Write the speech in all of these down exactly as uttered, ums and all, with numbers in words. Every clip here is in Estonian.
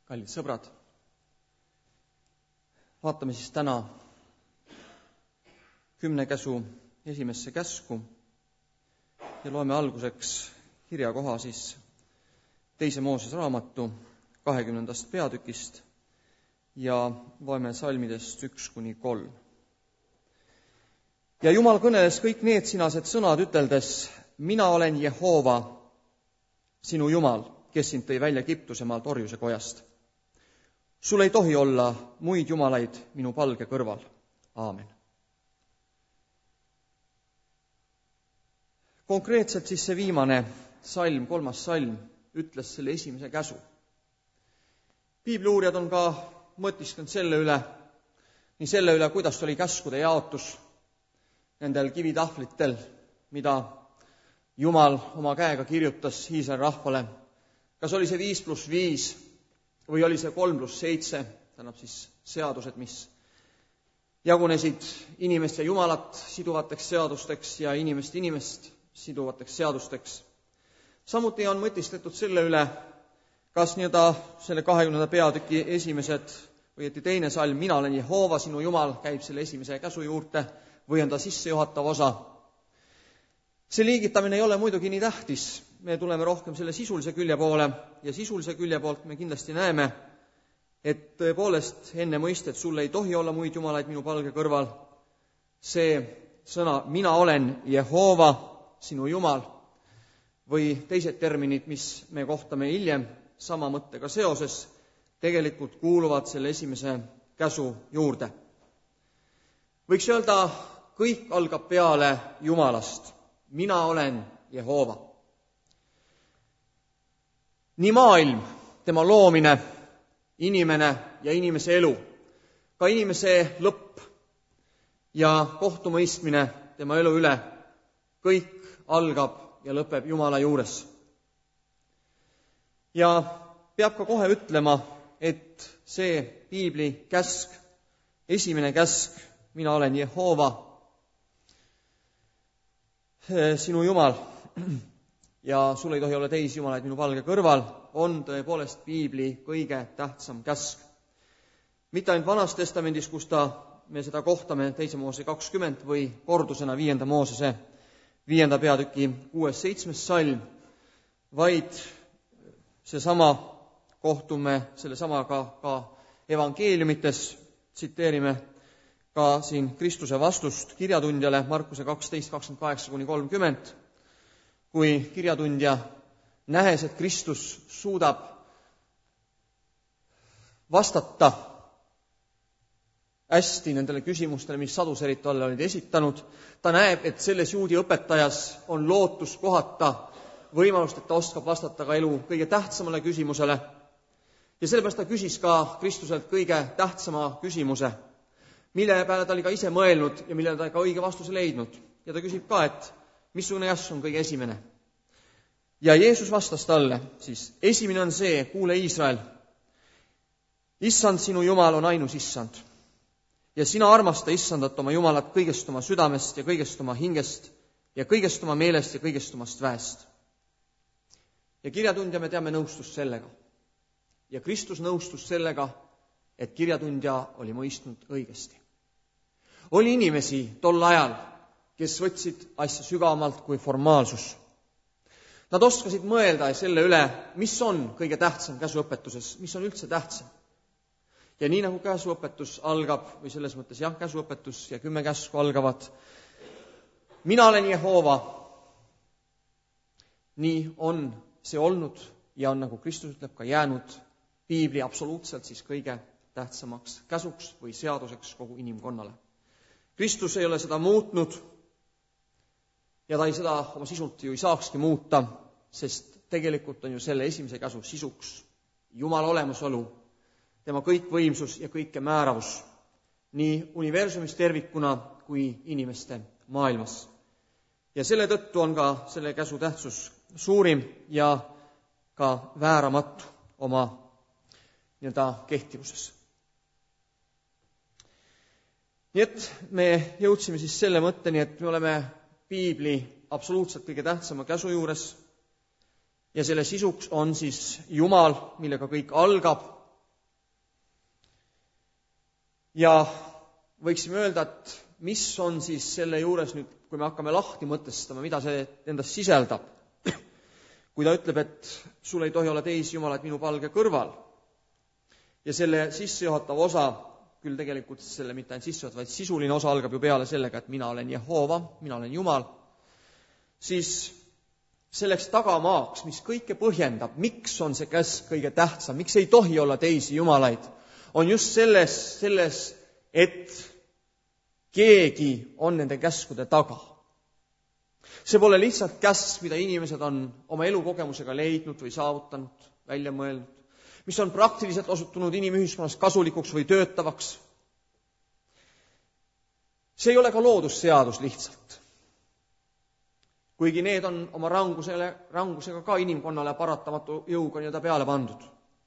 Kallid sõbrad, vaatame siis täna kümne käsu esimesse käsku ja loeme alguseks kirjakoha siis teise Moosese raamatu kahekümnendast peatükist ja loeme salmidest üks kuni kolm. Ja Jumal kõneles kõik need sinased sõnad üteldes, mina olen Jehova, sinu Jumal, kes sind tõi välja Egiptuse maalt orjuse kojast. Sul ei tohi olla muid jumalaid minu palge kõrval. Aamen. Konkreetselt siis see viimane salm, kolmas salm, ütles selle esimese käsu. Piibliuurijad on ka mõtiskanud selle üle, nii selle üle, kuidas oli käskude jaotus nendel kivitahvlitel, mida Jumal oma käega kirjutas Iisraeli rahvale. Kas oli see viis pluss viis või oli see kolm pluss seitse, tähendab siis seadused, mis jagunesid inimest ja Jumalat siduvateks seadusteks ja inimest inimest siduvateks seadusteks. Samuti on mõtiskletud selle üle, kas nii-öelda selle kahekümnenda peatüki esimesed või et teine salm, mina olen Jehova, sinu Jumal, käib selle esimese käsu juurde või on ta sissejuhatav osa. See liigitamine ei ole muidugi nii tähtis, me tuleme rohkem selle sisulise külje poole ja sisulise külje poolt me kindlasti näeme, et tõepoolest enne mõistet sul ei tohi olla muid jumalaid minu palge kõrval. See sõna mina olen Jehova, sinu Jumal või teised terminid, mis me kohtame hiljem sama mõttega seoses, tegelikult kuuluvad selle esimese käsu juurde. Võiks öelda, kõik algab peale Jumalast. Mina olen Jehova. Nii maailm, tema loomine, inimene ja inimese elu, ka inimese lõpp ja kohtumõistmine tema elu üle, kõik algab ja lõpeb Jumala juures. Ja peab ka kohe ütlema, et see piibli käsk, esimene käsk, mina olen Jehova, sinu Jumal, ja sul ei tohi olla teisi jumalaid minu palge kõrval, on tõepoolest piibli kõige tähtsam käsk. Mitte ainult Vanas testamendis, kus ta, me seda kohtame teise Moosese kakskümmend või kordusena viienda Moosese viienda peatüki kuues seitsmes salm, vaid seesama kohtume selle samaga ka evangeeliumites, tsiteerime ka siin Kristuse vastust kirjatundjale Markuse kaksteist kakskümmend kaheksa kuni kolmkümmend, kui kirjatundja nähes, et Kristus suudab vastata hästi nendele küsimustele, mis saduserid talle olid esitanud. Ta näeb, et selles juudi õpetajas on lootus kohata võimalust, et ta oskab vastata ka elu kõige tähtsamale küsimusele. Ja sellepärast ta küsis ka Kristuselt kõige tähtsama küsimuse, mille peale ta oli ka ise mõelnud ja millele ta ka õige vastuse leidnud. Ja ta küsib ka, et missugune käsk on kõige esimene. Ja Jeesus vastas talle, siis esimene on see, kuule Iisrael, issand sinu Jumal on ainus issand. Ja sina armasta issandat oma Jumalat kõigest oma südamest ja kõigest oma hingest ja kõigest oma meelest ja kõigest omast väest. Ja kirjatundja, me teame, nõustus sellega. Ja Kristus nõustus sellega, et kirjatundja oli mõistnud õigesti. Oli inimesi tol ajal, kes võtsid asja sügavamalt kui formaalsus. Nad oskasid mõelda selle üle, mis on kõige tähtsam käsuõpetuses, mis on üldse tähtsam. Ja nii nagu käsuõpetus algab, või selles mõttes jah, käsuõpetus ja kümme käsku algavad, mina olen Jehova, nii on see olnud ja on, nagu Kristus ütleb, ka jäänud piibli absoluutselt siis kõige tähtsamaks käsuks või seaduseks kogu inimkonnale. Kristus ei ole seda muutnud ja ta ei seda oma sisult ju ei saakski muuta, sest tegelikult on ju selle esimese käsu sisuks Jumala olemasolu, tema kõikvõimsus ja kõike määravus, nii universumis tervikuna kui inimeste maailmas. Ja selle tõttu on ka selle käsu tähtsus suurim ja ka vääramatu oma nii-öelda kehtivuses. Nii et me jõudsime siis selle mõtteni, et me oleme piibli absoluutselt kõige tähtsama käsu juures ja selle sisuks on siis Jumal, millega kõik algab Ja võiksime öelda, et mis on siis selle juures nüüd, kui me hakkame lahti mõtestama, mida see endast sisaldab. Kui ta ütleb, et sul ei tohi olla teisi jumalaid minu palge kõrval. Ja selle sissejuhatav osa, küll tegelikult selle mitte ainult sissejuhatav, vaid sisuline osa algab ju peale sellega, et mina olen Jehova, mina olen Jumal, siis selleks tagamaaks, mis kõike põhjendab, miks on see käsk kõige tähtsam, miks ei tohi olla teisi jumalaid, on just selles, selles, et keegi on nende käskude taga. See pole lihtsalt käsk, mida inimesed on oma elukogemusega leidnud või saavutanud, välja mõelnud, mis on praktiliselt osutunud inimühiskonnas kasulikuks või töötavaks. See ei ole ka loodusseadus lihtsalt. Kuigi need on oma rangusele, rangusega ka inimkonnale paratamatu jõuga nii-öelda peale pandud.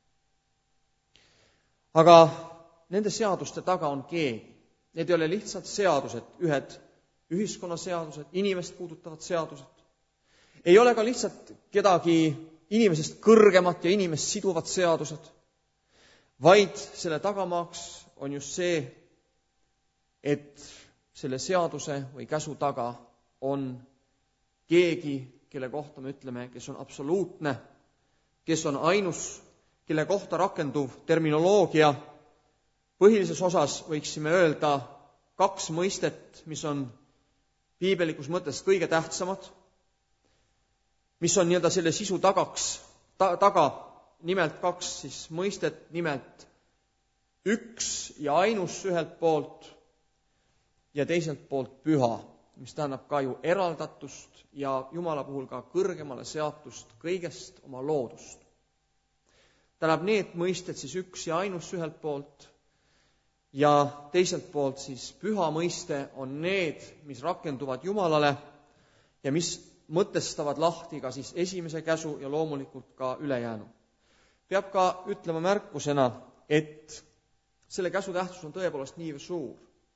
Aga nende seaduste taga on keegi. Need ei ole lihtsalt seadused, ühed ühiskonnaseadused, inimest puudutavad seadused. Ei ole ka lihtsalt kedagi inimesest kõrgemat ja inimest siduvad seadused, vaid selle tagamaaks on just see, et selle seaduse või käsu taga on keegi, kelle kohta me ütleme, kes on absoluutne, kes on ainus, kelle kohta rakenduv terminoloogia põhilises osas võiksime öelda kaks mõistet, mis on piibelikus mõttes kõige tähtsamad, mis on nii-öelda selle sisu tagaks, ta, taga, nimelt kaks siis mõistet, nimelt üks ja ainus ühelt poolt ja teiselt poolt püha, mis tähendab ka ju eraldatust ja Jumala puhul ka kõrgemale seatust kõigest oma loodust. Tähendab need mõisted siis üks ja ainus ühelt poolt ja teiselt poolt siis püha mõiste on need, mis rakenduvad Jumalale ja mis mõtestavad lahti ka siis esimese käsu ja loomulikult ka ülejäänu. Peab ka ütlema märkusena, et selle käsu tähtsus on tõepoolest nii suur,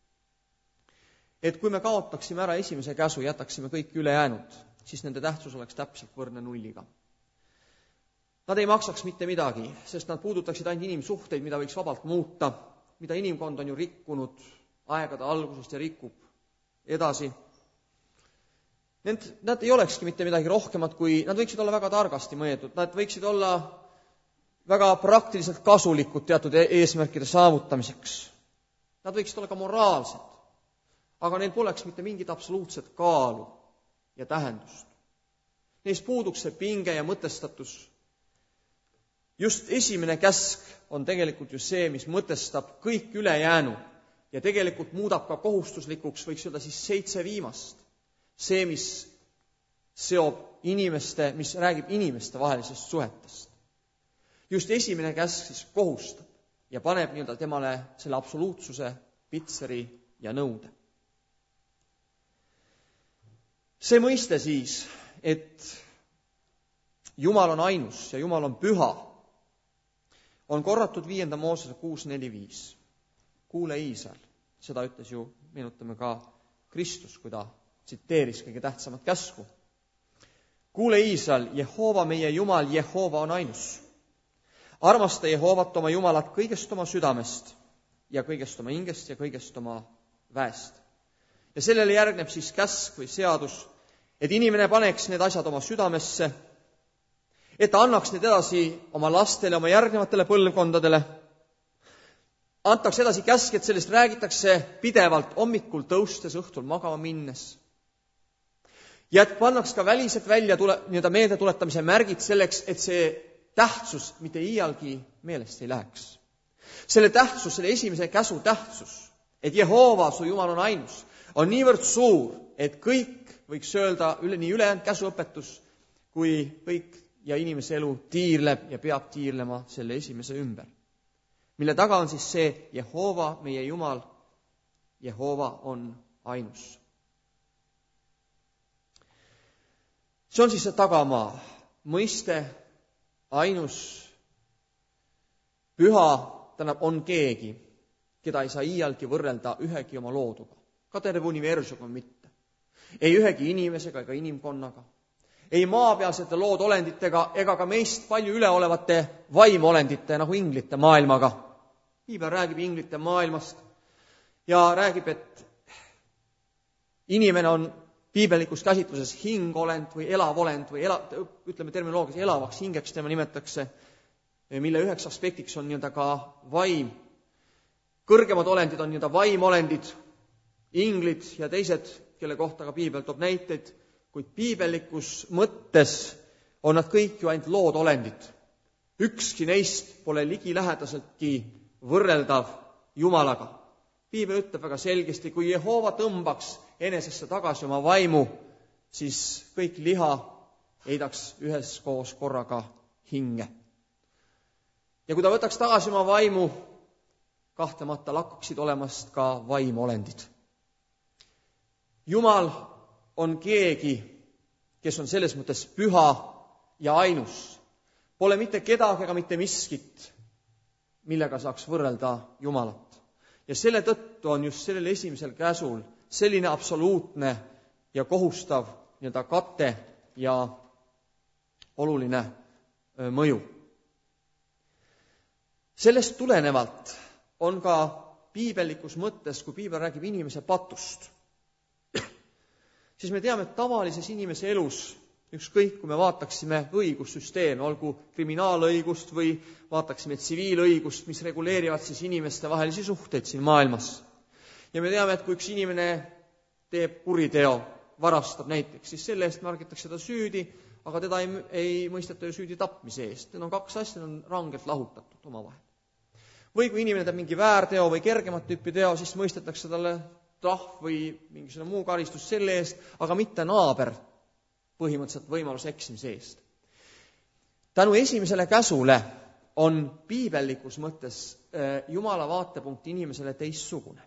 et kui me kaotaksime ära esimese käsu, jätaksime kõik ülejäänud, siis nende tähtsus oleks täpselt võrdne nulliga. Nad ei maksaks mitte midagi, sest nad puudutaksid ainult inimsuhteid, mida võiks vabalt muuta, mida inimkond on ju rikkunud aegade algusest ja rikub edasi. Need, nad ei olekski mitte midagi rohkemat, kui nad võiksid olla väga targasti mõeldud, nad võiksid olla väga praktiliselt kasulikud teatud eesmärkide saavutamiseks. Nad võiksid olla ka moraalsed, aga neil poleks mitte mingit absoluutset kaalu ja tähendust. Neis puuduks see pinge ja mõtestatus. Just esimene käsk on tegelikult ju see, mis mõtestab kõik ülejäänu ja tegelikult muudab ka kohustuslikuks, võiks öelda siis seitse viimast. See, mis seob inimeste, mis räägib inimeste vahelisest suhetest. Just esimene käsk siis kohustab ja paneb nii-öelda temale selle absoluutsuse, pitseri ja nõude. See mõiste siis, et Jumal on ainus ja Jumal on püha, on korratud viienda Moosese kuus neli viis. Kuule Iisrael, seda ütles ju, meenutame ka Kristus, kui ta tsiteeris kõige tähtsamat käsku. Kuule Iisrael, Jehova meie Jumal, Jehova on ainus. Armasta Jehovat oma Jumalat kõigest oma südamest ja kõigest oma hingest ja kõigest oma väest. Ja sellele järgneb siis käsk või seadus, et inimene paneks need asjad oma südamesse, et ta annaks need edasi oma lastele, oma järgnevatele põlvkondadele. Antaks edasi käsk, et sellest räägitakse pidevalt hommikul tõustes, õhtul magama minnes. Ja et pannaks ka väliselt välja tule, nii-öelda meelde tuletamise märgid selleks, et see tähtsus mitte iialgi meelest ei läheks. Selle tähtsus, selle esimese käsu tähtsus, et Jehova, su Jumal on ainus, on niivõrd suur, et kõik võiks öelda üle, nii ülejäänud käsuõpetus, kui kõik ja inimese elu tiirleb ja peab tiirlema selle esimese ümber. Mille taga on siis see Jehova, meie Jumal, Jehova on ainus. See on siis see tagamaa, mõiste, ainus, püha, tähendab, on keegi, keda ei saa iialgi võrrelda ühegi oma looduga, ka terve universumiga mitte. Ei ühegi inimesega ega inimkonnaga. Ei maapealsete loodolenditega ega ka meist palju üleolevate vaimolendite nagu inglite maailmaga. Piibel räägib inglite maailmast, ja räägib, et inimene on piibellikus käsitluses hingolend või elav olend või ela, ütleme terminoloogias elavaks hingeks tema nimetatakse, mille üheks aspektiks on nii-öelda ka vaim. Kõrgemad olendid on nii-öelda vaimolendid, inglid ja teised, kelle kohta ka piibel toob näiteid, kuid piibellikus mõttes on nad kõik ju ainult loodolendid. Ükski neist pole ligilähedaseltki võrreldav Jumalaga. Piibel ütleb väga selgesti, kui Jehova tõmbaks enesesse tagasi oma vaimu, siis kõik liha heidaks üheskoos korraga hinge. Ja kui ta võtaks tagasi oma vaimu, kahtlemata lakkaksid olemast ka vaimolendid. Jumal on keegi, kes on selles mõttes püha ja ainus. Pole mitte kedagi ega mitte miskit, millega saaks võrrelda Jumalat. Ja selle tõttu on just sellel esimesel käsul selline absoluutne ja kohustav nii-öelda kate ja oluline mõju. Sellest tulenevalt on ka piibellikus mõttes, kui piibel räägib inimese patust, siis me teame, et tavalises inimese elus, ükskõik kui me vaataksime õigussüsteeme, olgu kriminaalõigust või vaataksime tsiviilõigust, mis reguleerivad siis inimeste vahelisi suhteid siin maailmas. Ja me teame, et kui üks inimene teeb kuriteo, varastab näiteks, siis selle eest märgitakse ta süüdi, aga teda ei, ei mõisteta ju süüdi tapmise eest. Need on kaks asja, need on rangelt lahutatud omavahel. Või kui inimene teeb mingi väärteo või kergemat tüüpi teo, siis mõistetakse talle trahv või mingisugune muu karistus selle eest, aga mitte naaber põhimõtteliselt võimaluse eksimise eest. Tänu esimesele käsule on piibellikus mõttes Jumala vaatepunkt inimesele teistsugune.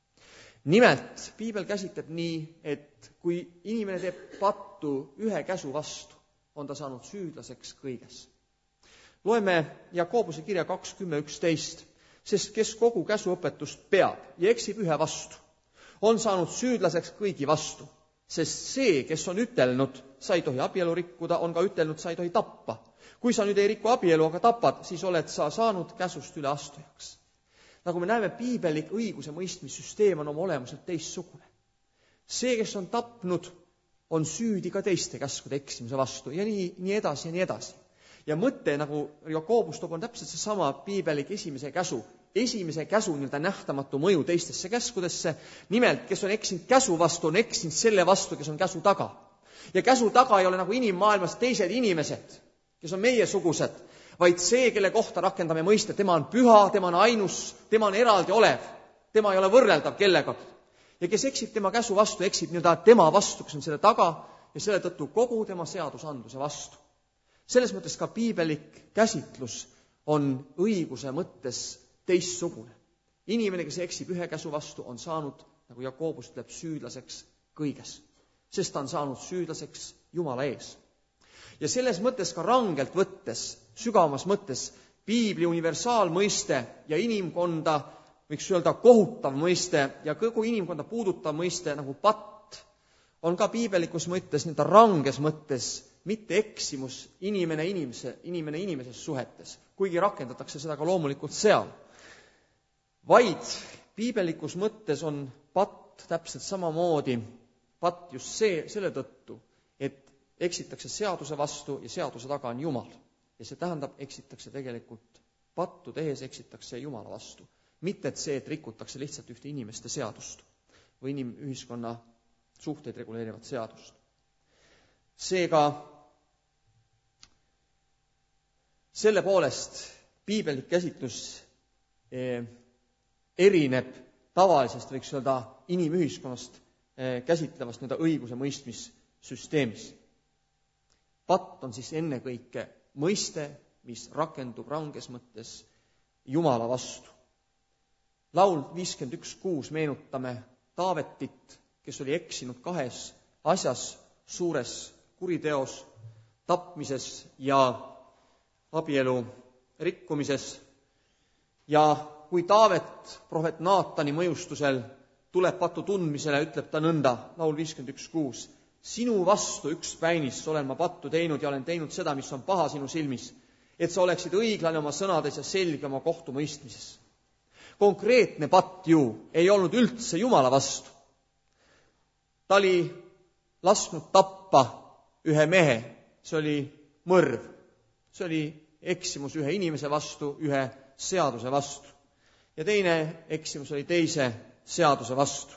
Nimelt, piibel käsitleb nii, et kui inimene teeb pattu ühe käsu vastu, on ta saanud süüdlaseks kõiges. Loeme Jakobuse kirja kakskümmend üksteist, sest kes kogu käsuõpetust peab ja eksib ühe vastu, on saanud süüdlaseks kõigi vastu, sest see, kes on ütelnud, sa ei tohi abielu rikkuda, on ka ütelnud, sa ei tohi tappa. Kui sa nüüd ei riku abielu, aga tapad, siis oled sa saanud käsust üle astujaks. Nagu me näeme, piibelik õiguse mõistmissüsteem on oma olemuselt teistsugune. See, kes on tapnud, on süüdi ka teiste käskude eksimise vastu ja nii, nii edasi ja nii edasi. Ja mõte, nagu Jakobus toob, on täpselt seesama piibelik esimese käsu, esimese käsu nii-öelda nähtamatu mõju teistesse käskudesse. Nimelt, kes on eksinud käsu vastu, on eksinud selle vastu, kes on käsu taga. Ja käsu taga ei ole nagu inimmaailmas teised inimesed, kes on meiesugused, vaid see, kelle kohta rakendame mõiste, tema on püha, tema on ainus, tema on eraldi olev, tema ei ole võrreldav kellegagi. Ja kes eksib tema käsu vastu, eksib nii-öelda tema vastu, kes on selle taga ja selle tõttu kogu tema seadusandluse vastu. Selles mõttes ka piibelik käsitlus on õiguse mõttes teistsugune. Inimene, kes eksib ühe käsu vastu, on saanud, nagu Jakobus ütleb, süüdlaseks kõiges, sest ta on saanud süüdlaseks Jumala ees. Ja selles mõttes ka rangelt võttes, sügavamas mõttes, piibli universaalmõiste ja inimkonda, võiks öelda kohutav mõiste ja kogu inimkonda puudutav mõiste nagu patt, on ka piibelikus mõttes, nii-öelda ranges mõttes, mitte eksimus inimene inimese, inimene inimeses suhetes, kuigi rakendatakse seda ka loomulikult seal. Vaid piibelikus mõttes on patt täpselt samamoodi, patt just see, selle tõttu, et eksitakse seaduse vastu ja seaduse taga on Jumal. Ja see tähendab, eksitakse tegelikult pattu tehes, eksitakse Jumala vastu. Mitte et see, et rikutakse lihtsalt ühte inimeste seadust või inimühiskonna suhteid reguleerivat seadust. Seega selle poolest piibelik käsitlus erineb tavalisest, võiks öelda, inimühiskonnast käsitlevast nii-öelda õiguse mõistmissüsteemis. Patt on siis ennekõike mõiste, mis rakendub ranges mõttes Jumala vastu. Laul viiskümmend üks kuus meenutame Taavetit, kes oli eksinud kahes asjas, suures kuriteos, tapmises ja abielu rikkumises. Ja kui Taavet prohvet Naatani mõjustusel tuleb patu tundmisele, ütleb ta nõnda, laul viiskümmend üks kuus, sinu vastu üks päinis olen ma pattu teinud ja olen teinud seda, mis on paha sinu silmis, et sa oleksid õiglane oma sõnades ja selge oma kohtumõistmises. Konkreetne patt ju ei olnud üldse Jumala vastu. Ta oli lasknud tappa ühe mehe, see oli mõrv. See oli eksimus ühe inimese vastu, ühe seaduse vastu. Ja teine eksimus oli teise seaduse vastu.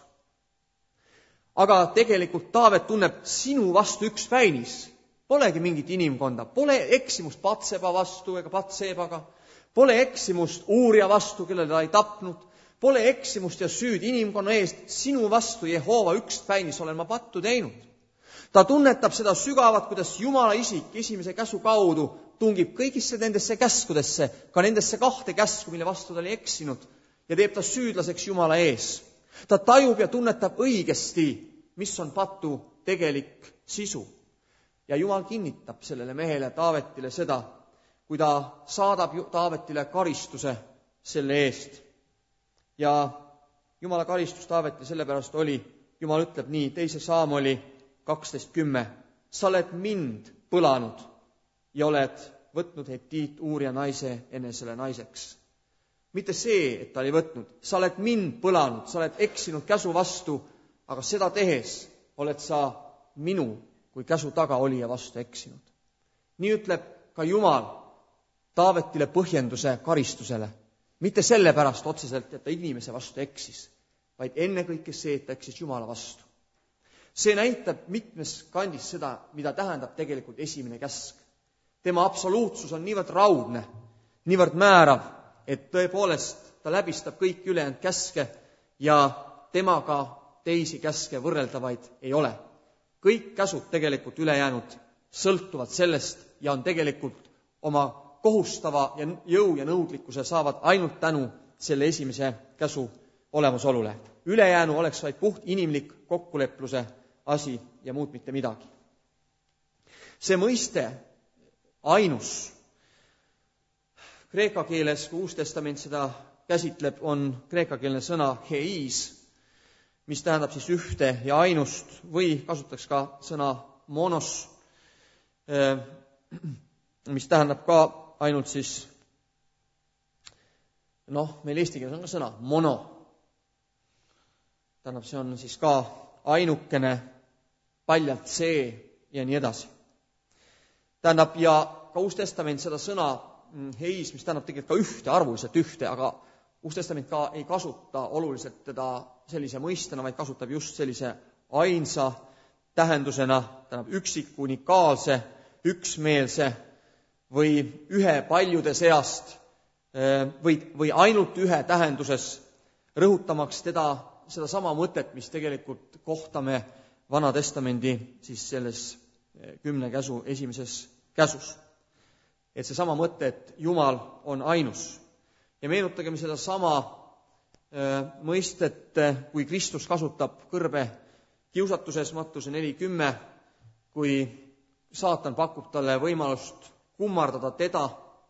Aga tegelikult Taavet tunneb sinu vastu üks päinis. Polegi mingit inimkonda, pole eksimust Patseba vastu ega Patsebaga, pole eksimust Uuria vastu, kellele ta ei tapnud, pole eksimust ja süüd inimkonna eest, sinu vastu Jehova üks päinis olen ma pattu teinud. Ta tunnetab seda sügavat, kuidas Jumala isik esimese käsu kaudu tungib kõigisse nendesse käskudesse, ka nendesse kahte käsku, mille vastu ta oli eksinud, ja teeb ta süüdlaseks Jumala ees. Ta tajub ja tunnetab õigesti, mis on patu tegelik sisu. Ja Jumal kinnitab sellele mehele Taavetile seda, kui ta saadab Taavetile karistuse selle eest. Ja Jumala karistus Taavetile sellepärast oli, Jumal ütleb nii, teise Saamoli kaksteist kümme, sa oled mind põlanud ja oled võtnud Hetiit Uuria naise enesele naiseks. Mitte see, et ta oli võtnud, sa oled mind põlanud, sa oled eksinud käsu vastu, aga seda tehes oled sa minu kui käsu taga olija vastu eksinud. Nii ütleb ka Jumal Taavetile põhjenduse karistusele. Mitte sellepärast otseselt, et ta inimese vastu eksis, vaid ennekõike see, et ta eksis Jumala vastu. See näitab mitmes kandis seda, mida tähendab tegelikult esimene käsk. Tema absoluutsus on niivõrd raudne, niivõrd määrav, et tõepoolest ta läbistab kõik ülejäänud käske ja temaga teisi käske võrreldavaid ei ole. Kõik käsud tegelikult ülejäänud sõltuvad sellest ja on tegelikult oma kohustava ja jõu ja nõudlikkuse saavad ainult tänu selle esimese käsu olemasolule. Ülejäänu oleks vaid puht inimlik kokkulepluse asi ja muud mitte midagi. See mõiste ainus kreeka keeles, kui Uus Testament seda käsitleb, on kreekakeelne sõna heis, mis tähendab siis ühte ja ainust või kasutaks ka sõna monos, mis tähendab ka ainult siis, noh, meil eesti keeles on ka sõna mono. Tähendab, see on siis ka ainukene, paljalt see ja nii edasi. Tähendab, ja ka Uus Testament seda sõna heis, mis tähendab tegelikult ka ühte, arvuliselt ühte, aga Uus Testament ka ei kasuta oluliselt teda sellise mõistena, vaid kasutab just sellise ainsa tähendusena, tähendab üksiku, unikaalse, üksmeelse või ühe paljude seast või, või ainult ühe tähenduses, rõhutamaks teda seda sama mõtet, mis tegelikult kohtame Vana Testamendi siis selles kümne käsu esimeses käsus. Et see sama mõte, et Jumal on ainus. Ja meenutagem seda sama mõistet, kui Kristus kasutab kõrbe kiusatuses Mattuse neli kümme, kui saatan pakub talle võimalust kummardada teda.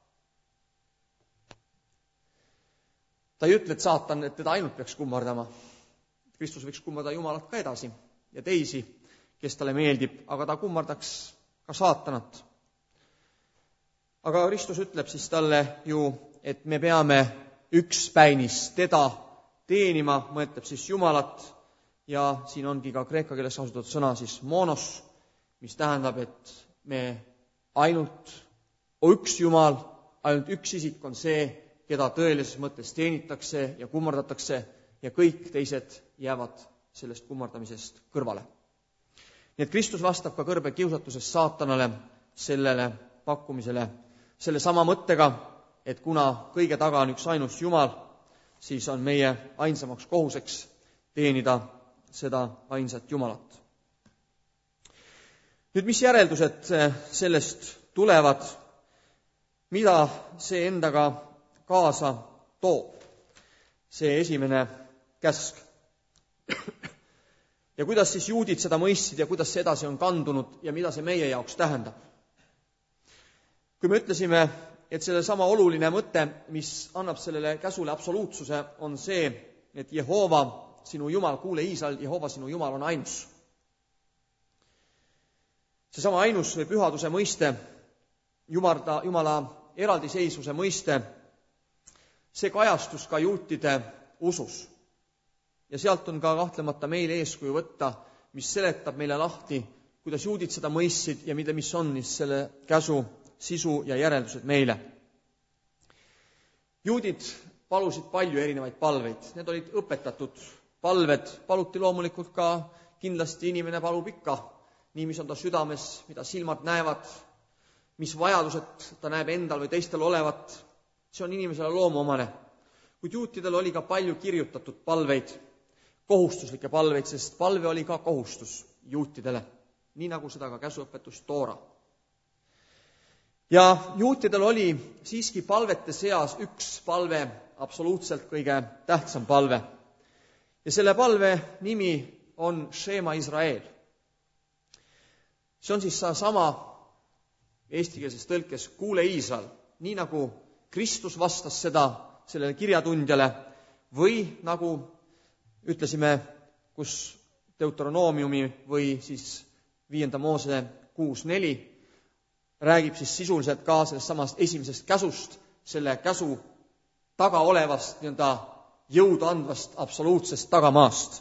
Ta ei ütle, et saatan, et teda ainult peaks kummardama. Kristus võiks kummardada Jumalat ka edasi ja teisi, kes talle meeldib, aga ta kummardaks ka saatanat. Aga Kristus ütleb siis talle ju, et me peame ükspäinis teda teenima, mõtleb siis Jumalat, ja siin ongi ka kreeka keeles kasutatud sõna siis monos, mis tähendab, et me ainult üks Jumal, ainult üks isik on see, keda tõelises mõttes teenitakse ja kummardatakse ja kõik teised jäävad sellest kummardamisest kõrvale. Nii et Kristus vastab ka kõrbe kiusatuses saatanale sellele pakkumisele selle sama mõttega, et kuna kõige taga on üks ainus Jumal, siis on meie ainsamaks kohuseks teenida seda ainsat Jumalat. Nüüd, mis järeldused sellest tulevad, mida see endaga kaasa toob, see esimene käsk? Ja kuidas siis juudid seda mõistsid ja kuidas see edasi on kandunud ja mida see meie jaoks tähendab? Kui me ütlesime, et selle sama oluline mõte, mis annab sellele käsule absoluutsuse, on see, et Jehova, sinu Jumal, kuule Iisrael, Jehova, sinu Jumal on ainus. See sama ainus või pühaduse mõiste, Jumala, Jumala eraldiseisvuse mõiste, see kajastus ka juutide usus. Ja sealt on ka kahtlemata meile eeskuju võtta, mis seletab meile lahti, kuidas juudid seda mõistsid ja mida, mis on selle käsu sisu ja järeldused meile. Juudid palusid palju erinevaid palveid. Need olid õpetatud palved. Paluti loomulikult ka kindlasti inimene palub ikka nii, mis on ta südames, mida silmad näevad, mis vajadused ta näeb endal või teistel olevat. See on inimesele loomuomane. Kuid juutidel oli ka palju kirjutatud palveid, kohustuslikke palveid, sest palve oli ka kohustus juutidele, nii nagu seda ka käsuõpetus Toora. Ja juutidel oli siiski palvete seas üks palve, absoluutselt kõige tähtsam palve. Ja selle palve nimi on Shema Israel. See on siis sama eestikeelses tõlkes kuule Iisrael, nii nagu Kristus vastas seda sellele kirjatundjale või nagu ütlesime, kus Deuteronoomiumi või siis viienda Moose kuus neli räägib siis sisuliselt ka sellest samast esimesest käsust, selle käsu taga olevast nii-öelda jõudu andvast absoluutsest tagamaast.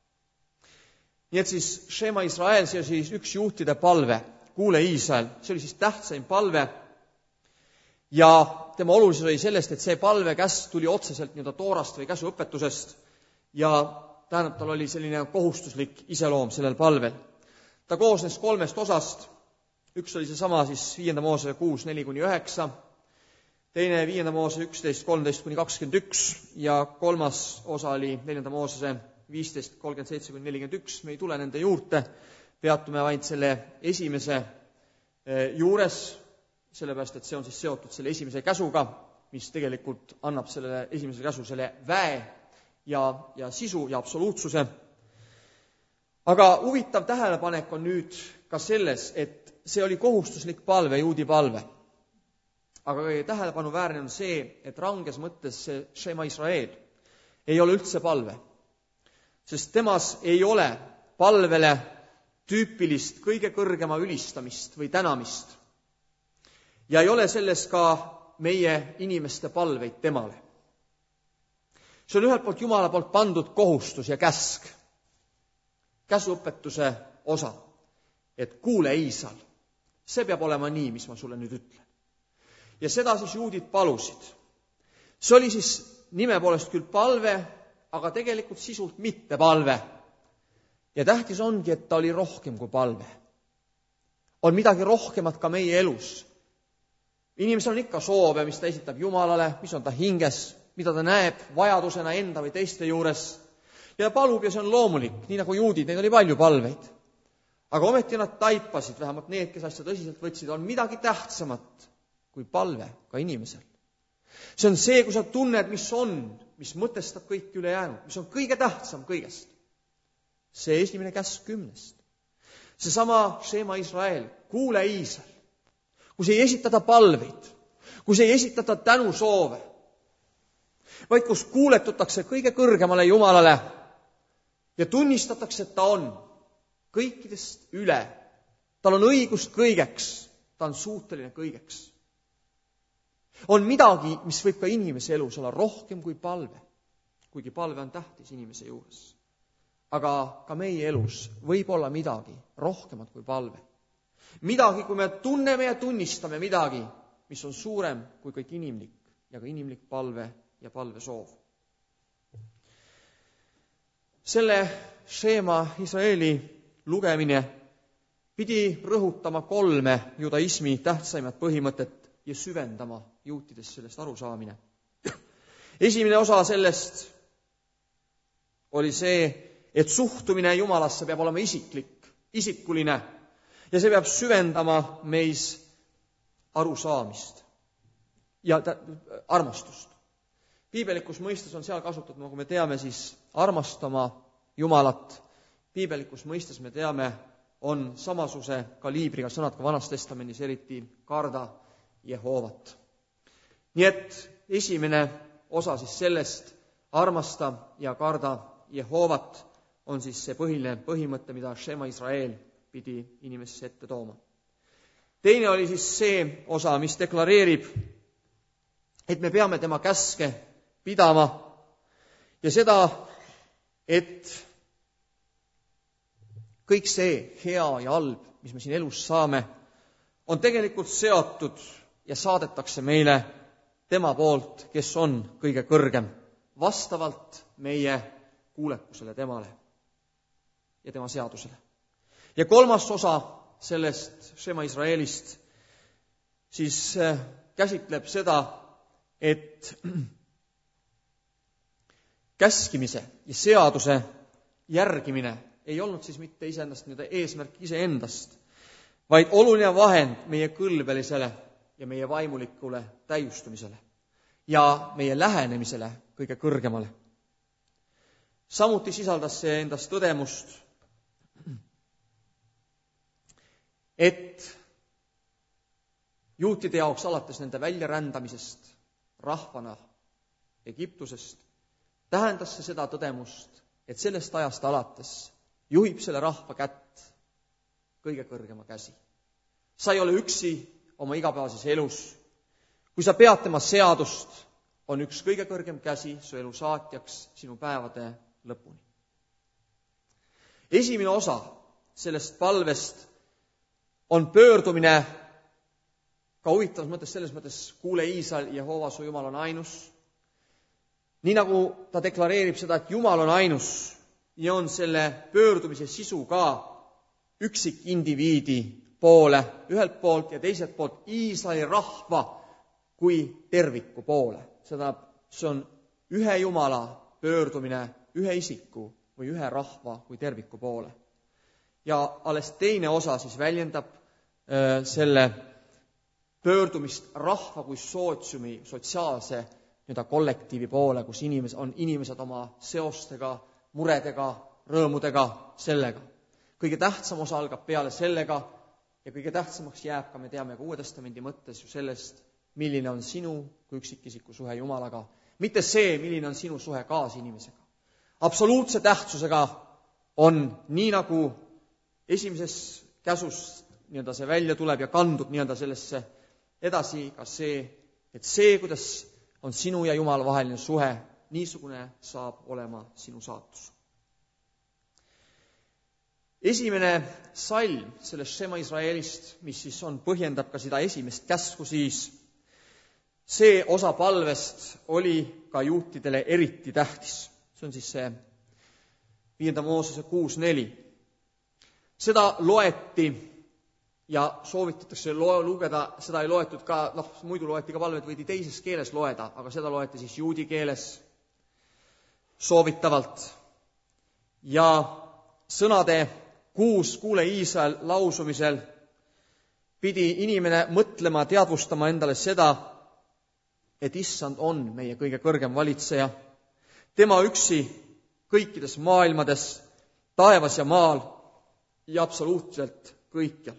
Nii et siis Shema Israel, see oli siis üks juhtide palve, kuule Iisrael, see oli siis tähtsaim palve ja tema olulisus oli sellest, et see palve käs tuli otseselt nii-öelda Toorast või käsuõpetusest ja tähendab, tal oli selline kohustuslik iseloom sellel palvel. Ta koosnes kolmest osast, üks oli see sama siis viienda Moose kuus neli kuni üheksa, teine viienda Moose üksteist kolmteist kuni kakskümmend üks ja kolmas osa oli neljanda Moose viisteist kolmkümmend seitse kuni nelikümmend üks. Me ei tule nende juurde, peatume vaid selle esimese juures, sellepärast, et see on siis seotud selle esimese käsuga, mis tegelikult annab sellele esimese käsu selle väe ja, ja sisu ja absoluutsuse. Aga huvitav tähelepanek on nüüd ka selles, et see oli kohustuslik palve, juudi palve. Aga tähelepanuväärne on see, et ranges mõttes see Shema Israel ei ole üldse palve, sest temas ei ole palvele tüüpilist kõige kõrgema ülistamist või tänamist. Ja ei ole selles ka meie inimeste palveid temale. See on ühelt poolt Jumala poolt pandud kohustus ja käsk, käsuõpetuse osa, et kuule Iisrael, see peab olema nii, mis ma sulle nüüd ütlen. Ja seda siis juudid palusid. See oli siis nime poolest küll palve, aga tegelikult sisult mitte palve. Ja tähtis ongi, et ta oli rohkem kui palve. On midagi rohkemat ka meie elus. Inimesel on ikka soove, mis ta esitab Jumalale, mis on ta hinges, mida ta näeb vajadusena enda või teiste juures. Ja palub ja see on loomulik, nii nagu juudid, neid oli palju palveid. Aga ometi nad taipasid, vähemalt need, kes asja tõsiselt võtsid, on midagi tähtsamat kui palve ka inimesel. See on see, kui sa tunned, mis on, mis mõtestab kõik üle jäänud, mis on kõige tähtsam kõigest. See esimene käsk kümnest. See sama Shema Israel, kuule Iisrael. Kus ei esitata palveid, kus ei esitata tänusoove, vaid kus kuuletutakse kõige kõrgemale Jumalale ja tunnistatakse, et ta on kõikidest üle. Tal on õigust kõigeks, ta on suuteline kõigeks. On midagi, mis võib ka inimese elus olla rohkem kui palve, kuigi palve on tähtis inimese juures. Aga ka meie elus võib olla midagi rohkemat kui palve. Midagi, kui me tunneme ja tunnistame midagi, mis on suurem kui kõik inimlik ja ka inimlik palve ja palvesoov. Selle Shema Israeli lugemine pidi rõhutama kolme judaismi tähtsaimat põhimõtet ja süvendama juutides sellest arusaamine. Esimene osa sellest oli see, et suhtumine Jumalasse peab olema isiklik, isikuline ja see peab süvendama meis arusaamist ja armastust. Piibelikus mõistes on seal kasutatud, nagu me teame, siis armastama Jumalat. Piibelikus mõistes me teame, on samasuse kaliibriga sõnad ka Vanas Testamendis, eriti karda Jehoovat. Nii et esimene osa siis sellest, armasta ja karda Jehoovat, on siis see põhiline põhimõte, mida Shema Israel pidi inimesse ette tooma. Teine oli siis see osa, mis deklareerib, et me peame tema käske pidama ja seda, et kõik see hea ja halb, mis me siin elus saame, on tegelikult seotud ja saadetakse meile tema poolt, kes on kõige kõrgem, vastavalt meie kuulekusele temale ja tema seadusele. Ja kolmas osa sellest Shema Israelist siis käsitleb seda, et käskimise ja seaduse järgimine ei olnud siis mitte iseendast nii-öelda eesmärk iseendast, vaid oluline vahend meie kõlbelisele ja meie vaimulikule täiustumisele ja meie lähenemisele kõige kõrgemale. Samuti sisaldas see endas tõdemust, et juutide jaoks alates nende väljarändamisest rahvana Egiptusest tähendas see seda tõdemust, et sellest ajast alates juhib selle rahva kätt kõige kõrgema käsi. Sa ei ole üksi oma igapäevases elus. Kui sa pead tema seadust, on üks kõige kõrgem käsi su elu saatjaks sinu päevade lõpuni. Esimene osa sellest palvest on pöördumine ka huvitavas mõttes selles mõttes, kuule Iisrael, Jehova su Jumal on ainus. Nii nagu ta deklareerib seda, et Jumal on ainus ja on selle pöördumise sisu ka üksik indiviidi poole ühelt poolt ja teiselt poolt Iisraeli rahva kui terviku poole. Seda, see on ühe Jumala pöördumine ühe isiku või ühe rahva kui terviku poole. Ja alles teine osa siis väljendab äh, selle pöördumist rahva kui sootsiumi, sotsiaalse nii-öelda kollektiivi poole, kus inimesed on inimesed oma seostega, muredega, rõõmudega, sellega. Kõige tähtsam osa algab peale sellega ja kõige tähtsamaks jääb ka, me teame ka Uue Testamendi mõttes ju sellest, milline on sinu kui üksikisiku suhe Jumalaga. Mitte see, milline on sinu suhe kaasinimesega. Absoluutse tähtsusega on nii nagu esimeses käsus nii-öelda see välja tuleb ja kandub nii-öelda sellesse edasi ka see, et see, kuidas on sinu ja Jumala vaheline suhe, niisugune saab olema sinu saatus. Esimene salm sellest Shema Israelist, mis siis on, põhjendab ka seda esimest käsku siis, see osa palvest oli ka juutidele eriti tähtis. See on siis see viienda Moosese kuus neli. Seda loeti ja soovitatakse lugeda, seda ei loetud ka, noh, muidu loeti ka palvet, võidi teises keeles loeda, aga seda loeti siis juudi keeles soovitavalt. Ja sõnade kuus kuule Iisrael lausumisel pidi inimene mõtlema, teadvustama endale seda, et issand on meie kõige kõrgem valitseja. Tema üksi kõikides maailmades, taevas ja maal ja absoluutselt kõikjal.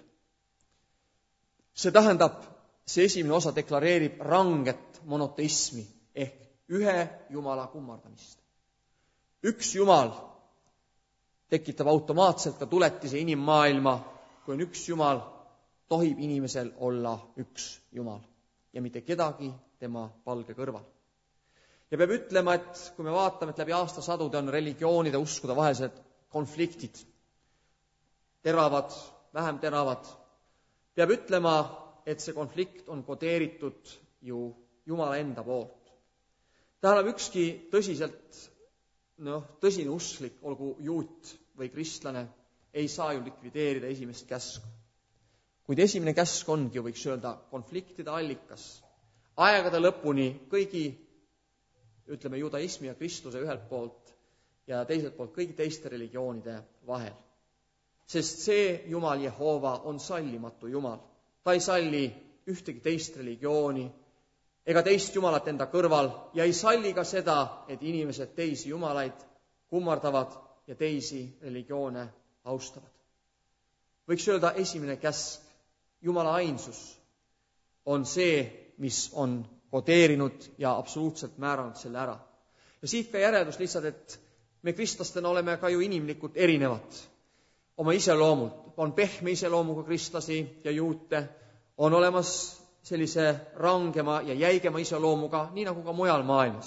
See tähendab, see esimene osa deklareerib ranget monoteismi ehk ühe Jumala kummardamist. Üks Jumal tekitab automaatselt ka tuletise inimmaailma, kui on üks Jumal, tohib inimesel olla üks Jumal ja mitte kedagi tema palge kõrval. Ja peab ütlema, et kui me vaatame, et läbi aastasadude on religioonide uskude vahelised konfliktid, teravad, vähem teravad, peab ütlema, et see konflikt on kodeeritud ju Jumala enda poolt. Tähendab, ükski tõsiselt, noh, tõsine usklik, olgu juut või kristlane, ei saa ju likvideerida esimest käsku. Kuid esimene käsk ongi, võiks öelda, konfliktide allikas. Aegade lõpuni kõigi, ütleme, judaismi ja kristluse ühelt poolt ja teiselt poolt kõigi teiste religioonide vahel. Sest see Jumal Jehova on sallimatu Jumal. Ta ei salli ühtegi teist religiooni ega teist Jumalat enda kõrval ja ei salli ka seda, et inimesed teisi Jumalaid kummardavad ja teisi religioone austavad. Võiks öelda, esimene käsk, Jumala ainsus, on see, mis on kodeerinud ja absoluutselt määranud selle ära. Ja siit ka järeldus lihtsalt, et me kristlastena oleme ka ju inimlikult erinevad oma iseloomult. On pehme iseloomuga kristlasi ja juute, on olemas sellise rangema ja jäigema iseloomuga, nii nagu ka mujal maailmas.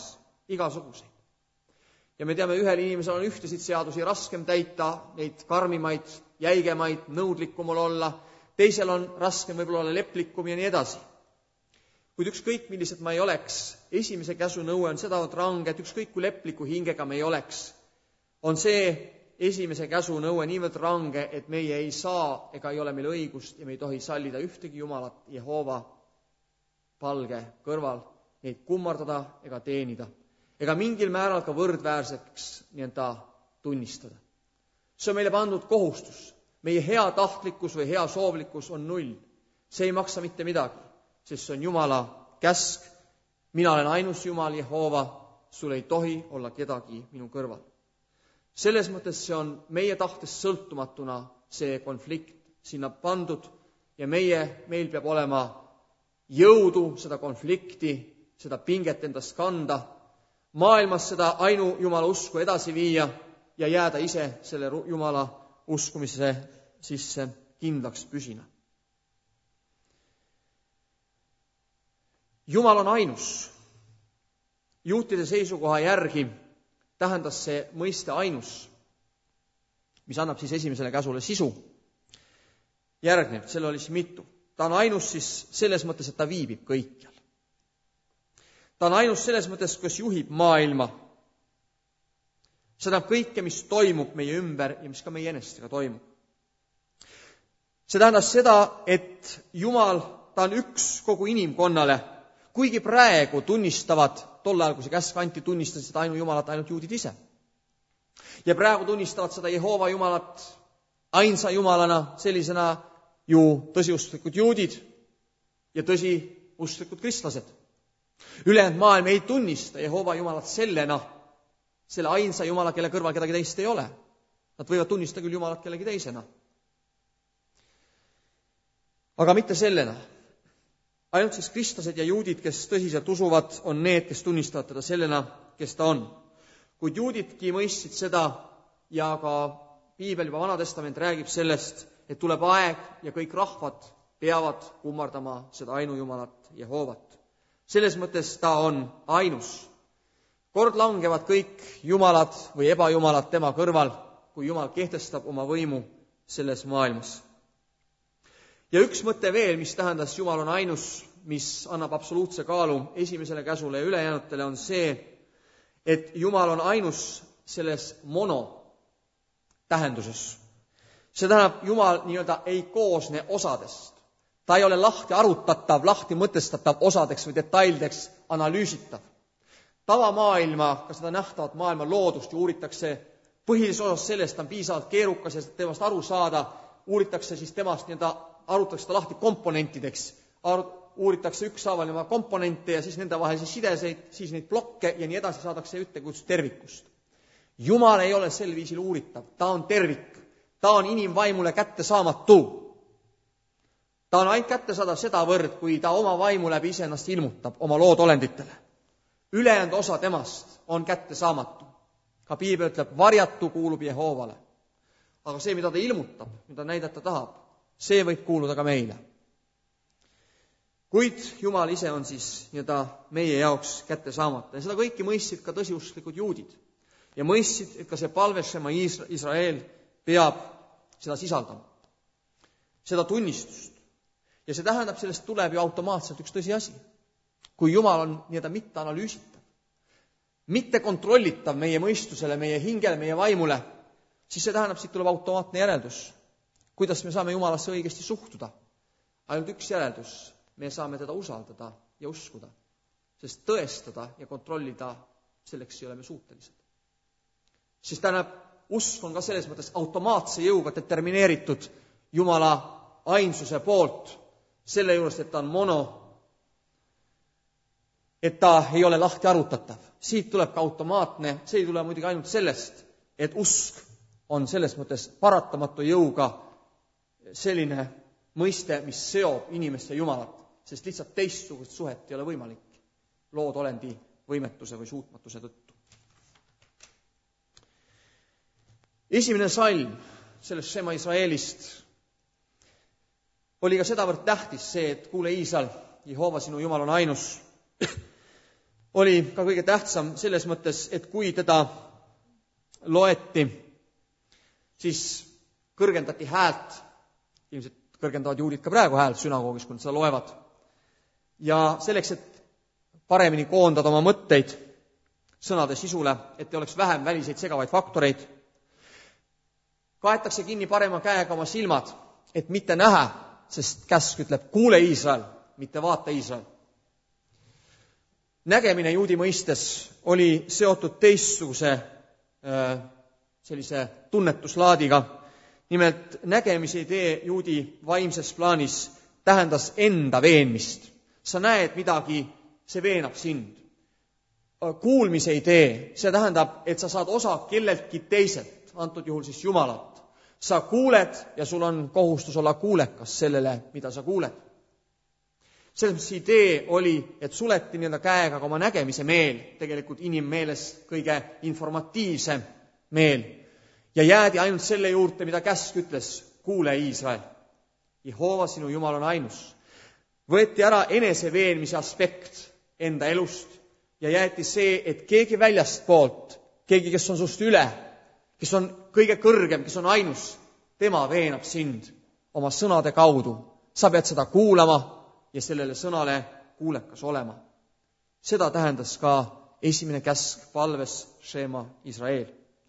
igasuguseid. Ja me teame, ühel inimesel on ühtesid seadusi raskem täita, neid karmimaid, jäigemaid, nõudlikumul olla, teisel on raskem võib-olla olla leplikum ja nii edasi. Kuid ükskõik, millised ma ei oleks, esimese käsu nõue on sedavõrd range, et ükskõik kui lepliku hingega me ei oleks, on see esimese käsu nõue niivõrd range, et meie ei saa ega ei ole meil õigust ja me ei tohi sallida ühtegi Jumalat Jehova palge kõrval, neid kummardada ega teenida, ega mingil määral ka võrdväärseks nii- öelda tunnistada. See on meile pandud kohustus. Meie hea tahtlikkus või hea soovlikkus on null. See ei maksa mitte midagi, sest see on Jumala käsk. Mina olen ainus Jumal Jehova, sul ei tohi olla kedagi minu kõrval. Selles mõttes see on meie tahtest sõltumatuna see konflikt sinna pandud ja meie, meil peab olema jõudu seda konflikti, seda pinget endast kanda, maailmas seda ainu Jumala usku edasi viia ja jääda ise selle Jumala uskumise sisse kindlaks püsina. Jumal on ainus. Juutide seisukoha järgi tähendas see mõiste ainus, mis annab siis esimesele käsule sisu. Järgnevalt, selle oli siis mitu. Ta on ainus siis selles mõttes, et ta viibib kõikjal. Ta on ainus selles mõttes, kes juhib maailma. See tähendab kõike, mis toimub meie ümber ja mis ka meie enestega toimub. See tähendab seda, et Jumal, ta on üks kogu inimkonnale, kuigi praegu tunnistavad, tol ajal, kui see käsk anti, tunnistasid ainu Jumalat ainult juudid ise. Ja praegu tunnistavad seda Jehova Jumalat ainsa Jumalana, sellisena ju tõsiusklikud juudid ja tõsiusklikud kristlased. Ülejäänud maailm ei tunnista Jehova Jumalat sellena, selle ainsa Jumala, kelle kõrval kedagi teist ei ole. Nad võivad tunnistada küll Jumalat kellegi teisena. Aga mitte sellena. Ainult siis kristlased ja juudid, kes tõsiselt usuvad, on need, kes tunnistavad teda sellena, kes ta on. Kuid juudidki mõistsid seda ja ka Piibel juba Vanatestament räägib sellest, et tuleb aeg ja kõik rahvad peavad kummardama seda ainu Jumalat Jehovat. Selles mõttes ta on ainus. Kord langevad kõik jumalad või ebajumalad tema kõrval, kui Jumal kehtestab oma võimu selles maailmas. Ja üks mõte veel, mis tähendas Jumal on ainus, mis annab absoluutse kaalu esimesele käsule ja ülejäänutele, on see, et Jumal on ainus selles mono tähenduses. See tähendab, Jumal nii-öelda ei koosne osadest. Ta ei ole lahti arutatav, lahti mõtestatav osadeks või detaildeks analüüsitav. Tavamaailma, ka seda nähtavat maailma loodust ju uuritakse põhilises osas sellest, ta on piisavalt keerukas ja temast aru saada, uuritakse siis temast nii-öelda arutatakse ta lahti komponentideks, uuritakse ükshaaval oma komponente ja siis nende vahelisi sideseid, siis neid blokke ja nii edasi saadakse ütekujutust tervikust. Jumal ei ole sel viisil uuritav, ta on tervik, ta on inimvaimule kätte saamatu. Ta on ainult kätte saada sedavõrd, kui ta oma vaimu läbi iseennast ilmutab oma loodolenditele. Ülejäänud osa temast on kätte saamatu. Ka Piibel ütleb, varjatu kuulub Jehovale. Aga see, mida ta ilmutab, mida näidata tahab, see võib kuuluda ka meile. Kuid Jumal ise on siis nii-öelda meie jaoks kätte saamata. Ja seda kõiki mõistsid ka tõsiusklikud juudid. Ja mõistsid, et ka see palvesema Israel peab seda sisaldama. Seda tunnistust. Ja see tähendab, sellest tuleb ju automaatselt üks tõsiasi. Kui Jumal on nii-öelda mitte analüüsitav, mitte kontrollitav meie mõistusele, meie hingele, meie vaimule, siis see tähendab, siit tuleb automaatne järeldus. Kuidas me saame Jumalasse õigesti suhtuda? Ainult üks järeldus. Me saame teda usaldada ja uskuda. Sest tõestada ja kontrollida, selleks ei ole me suutelised. Sest tähendab, usk on ka selles mõttes automaatse jõuga determineeritud Jumala ainsuse poolt, selle juures, et ta on mono, et ta ei ole lahti arutatav. Siit tuleb ka automaatne, see ei tule muidugi ainult sellest, et usk on selles mõttes paratamatu jõuga selline mõiste, mis seob inimeste Jumalat, sest lihtsalt teistsugust suhet ei ole võimalik loodolendi võimetuse või suutmatuse tõttu. Esimene salm sellest Shema Israelist oli ka sedavõrd tähtis see, et kuule Iisrael, Jehova sinu Jumal on ainus. oli ka kõige tähtsam selles mõttes, et kui teda loeti, siis kõrgendati häält, ilmselt kõrgendavad juudid ka praegu häält sünagoogis, kui nad seda loevad, ja selleks, et paremini koondada oma mõtteid sõnade sisule, et ei oleks vähem väliseid segavaid faktoreid, kaetakse kinni parema käega oma silmad, et mitte näha, sest käsk ütleb, kuule Iisrael, mitte vaata Iisrael. Nägemine juudi mõistes oli seotud teistsuguse sellise tunnetuslaadiga. Nimelt nägemise idee juudi vaimses plaanis tähendas enda veenmist. Sa näed midagi, see veenab sind. Kuulmise idee, see tähendab, et sa saad osa kelleltki teiselt, antud juhul siis Jumalat. Sa kuuled ja sul on kohustus olla kuulekas sellele, mida sa kuuled. Selles mõttes idee oli, et suleti nii-öelda käega ka oma nägemise meel, tegelikult inimmeeles kõige informatiivsem meel, ja jäädi ainult selle juurde, mida käsk ütles, kuule Iisrael, Jehova sinu Jumal on ainus. Võeti ära eneseveenmise aspekt enda elust ja jäeti see, et keegi väljast poolt, keegi, kes on sust üle, kes on kõige kõrgem, kes on ainus, tema veenab sind oma sõnade kaudu. Sa pead seda kuulama ja sellele sõnale kuulekas olema. Seda tähendas ka esimene käsk palves Shema Israel.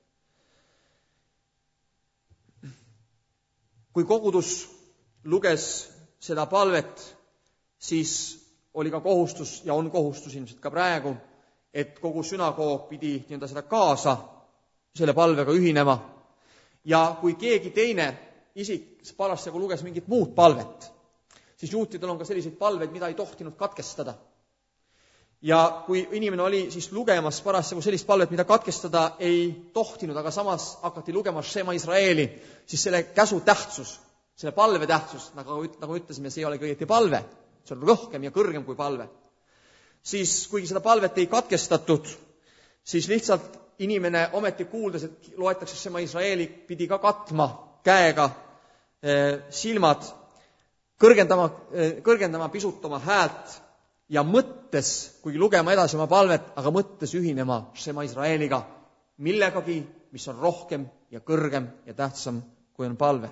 Kui kogudus luges seda palvet, siis oli ka kohustus ja on kohustus ilmselt ka praegu, et kogu sünagoog pidi nii-öelda seda kaasa selle palvega ühinema. Ja kui keegi teine isik parasjagu luges mingit muud palvet, siis juutidel on ka selliseid palveid, mida ei tohtinud katkestada. Ja kui inimene oli siis lugemas parasjagu sellist palvet, mida katkestada ei tohtinud, aga samas hakati lugema Shema Israeli, siis selle käsu tähtsus, selle palve tähtsus, nagu, nagu ütlesime, see ei ole kõigeti palve, see on rohkem ja kõrgem kui palve. Siis, kuigi seda palvet ei katkestatud, siis lihtsalt inimene ometi kuuldes, et loetakse Shema Israeli, pidi ka katma käega eh, silmad, kõrgendama, eh, kõrgendama pisut oma häält ja mõttes, kuigi lugema edasi oma palvet, aga mõttes ühinema Shema Israeliga millegagi, mis on rohkem ja kõrgem ja tähtsam, kui on palve.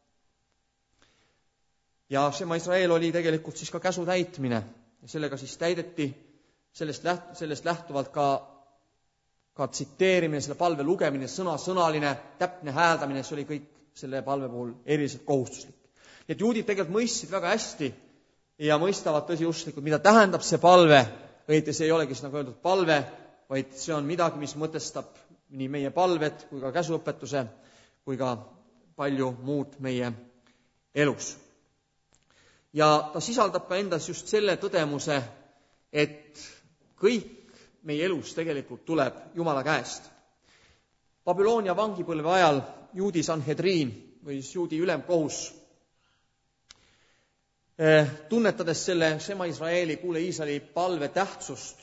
Ja Shema Israel oli tegelikult siis ka käsu täitmine ja sellega siis täideti sellest, läht, sellest lähtuvalt ka, ka tsiteerimine, selle palve lugemine, sõna-sõnaline, täpne hääldamine, see oli kõik selle palve puhul eriliselt kohustuslik. Et juudid tegelikult mõistsid väga hästi ja mõistavad tõsiusklikult, mida tähendab see palve, õieti see ei olegi nagu öeldud palve, vaid see on midagi, mis mõtestab nii meie palved kui ka käsuõpetuse kui ka palju muud meie elus. Ja ta sisaldab ka endas just selle tõdemuse, et kõik meie elus tegelikult tuleb Jumala käest. Babyloonia vangipõlve ajal juudi Sanhedriin või juudi ülemkohus, tunnetades selle Shema Israeli, kuule Iisraeli palve tähtsust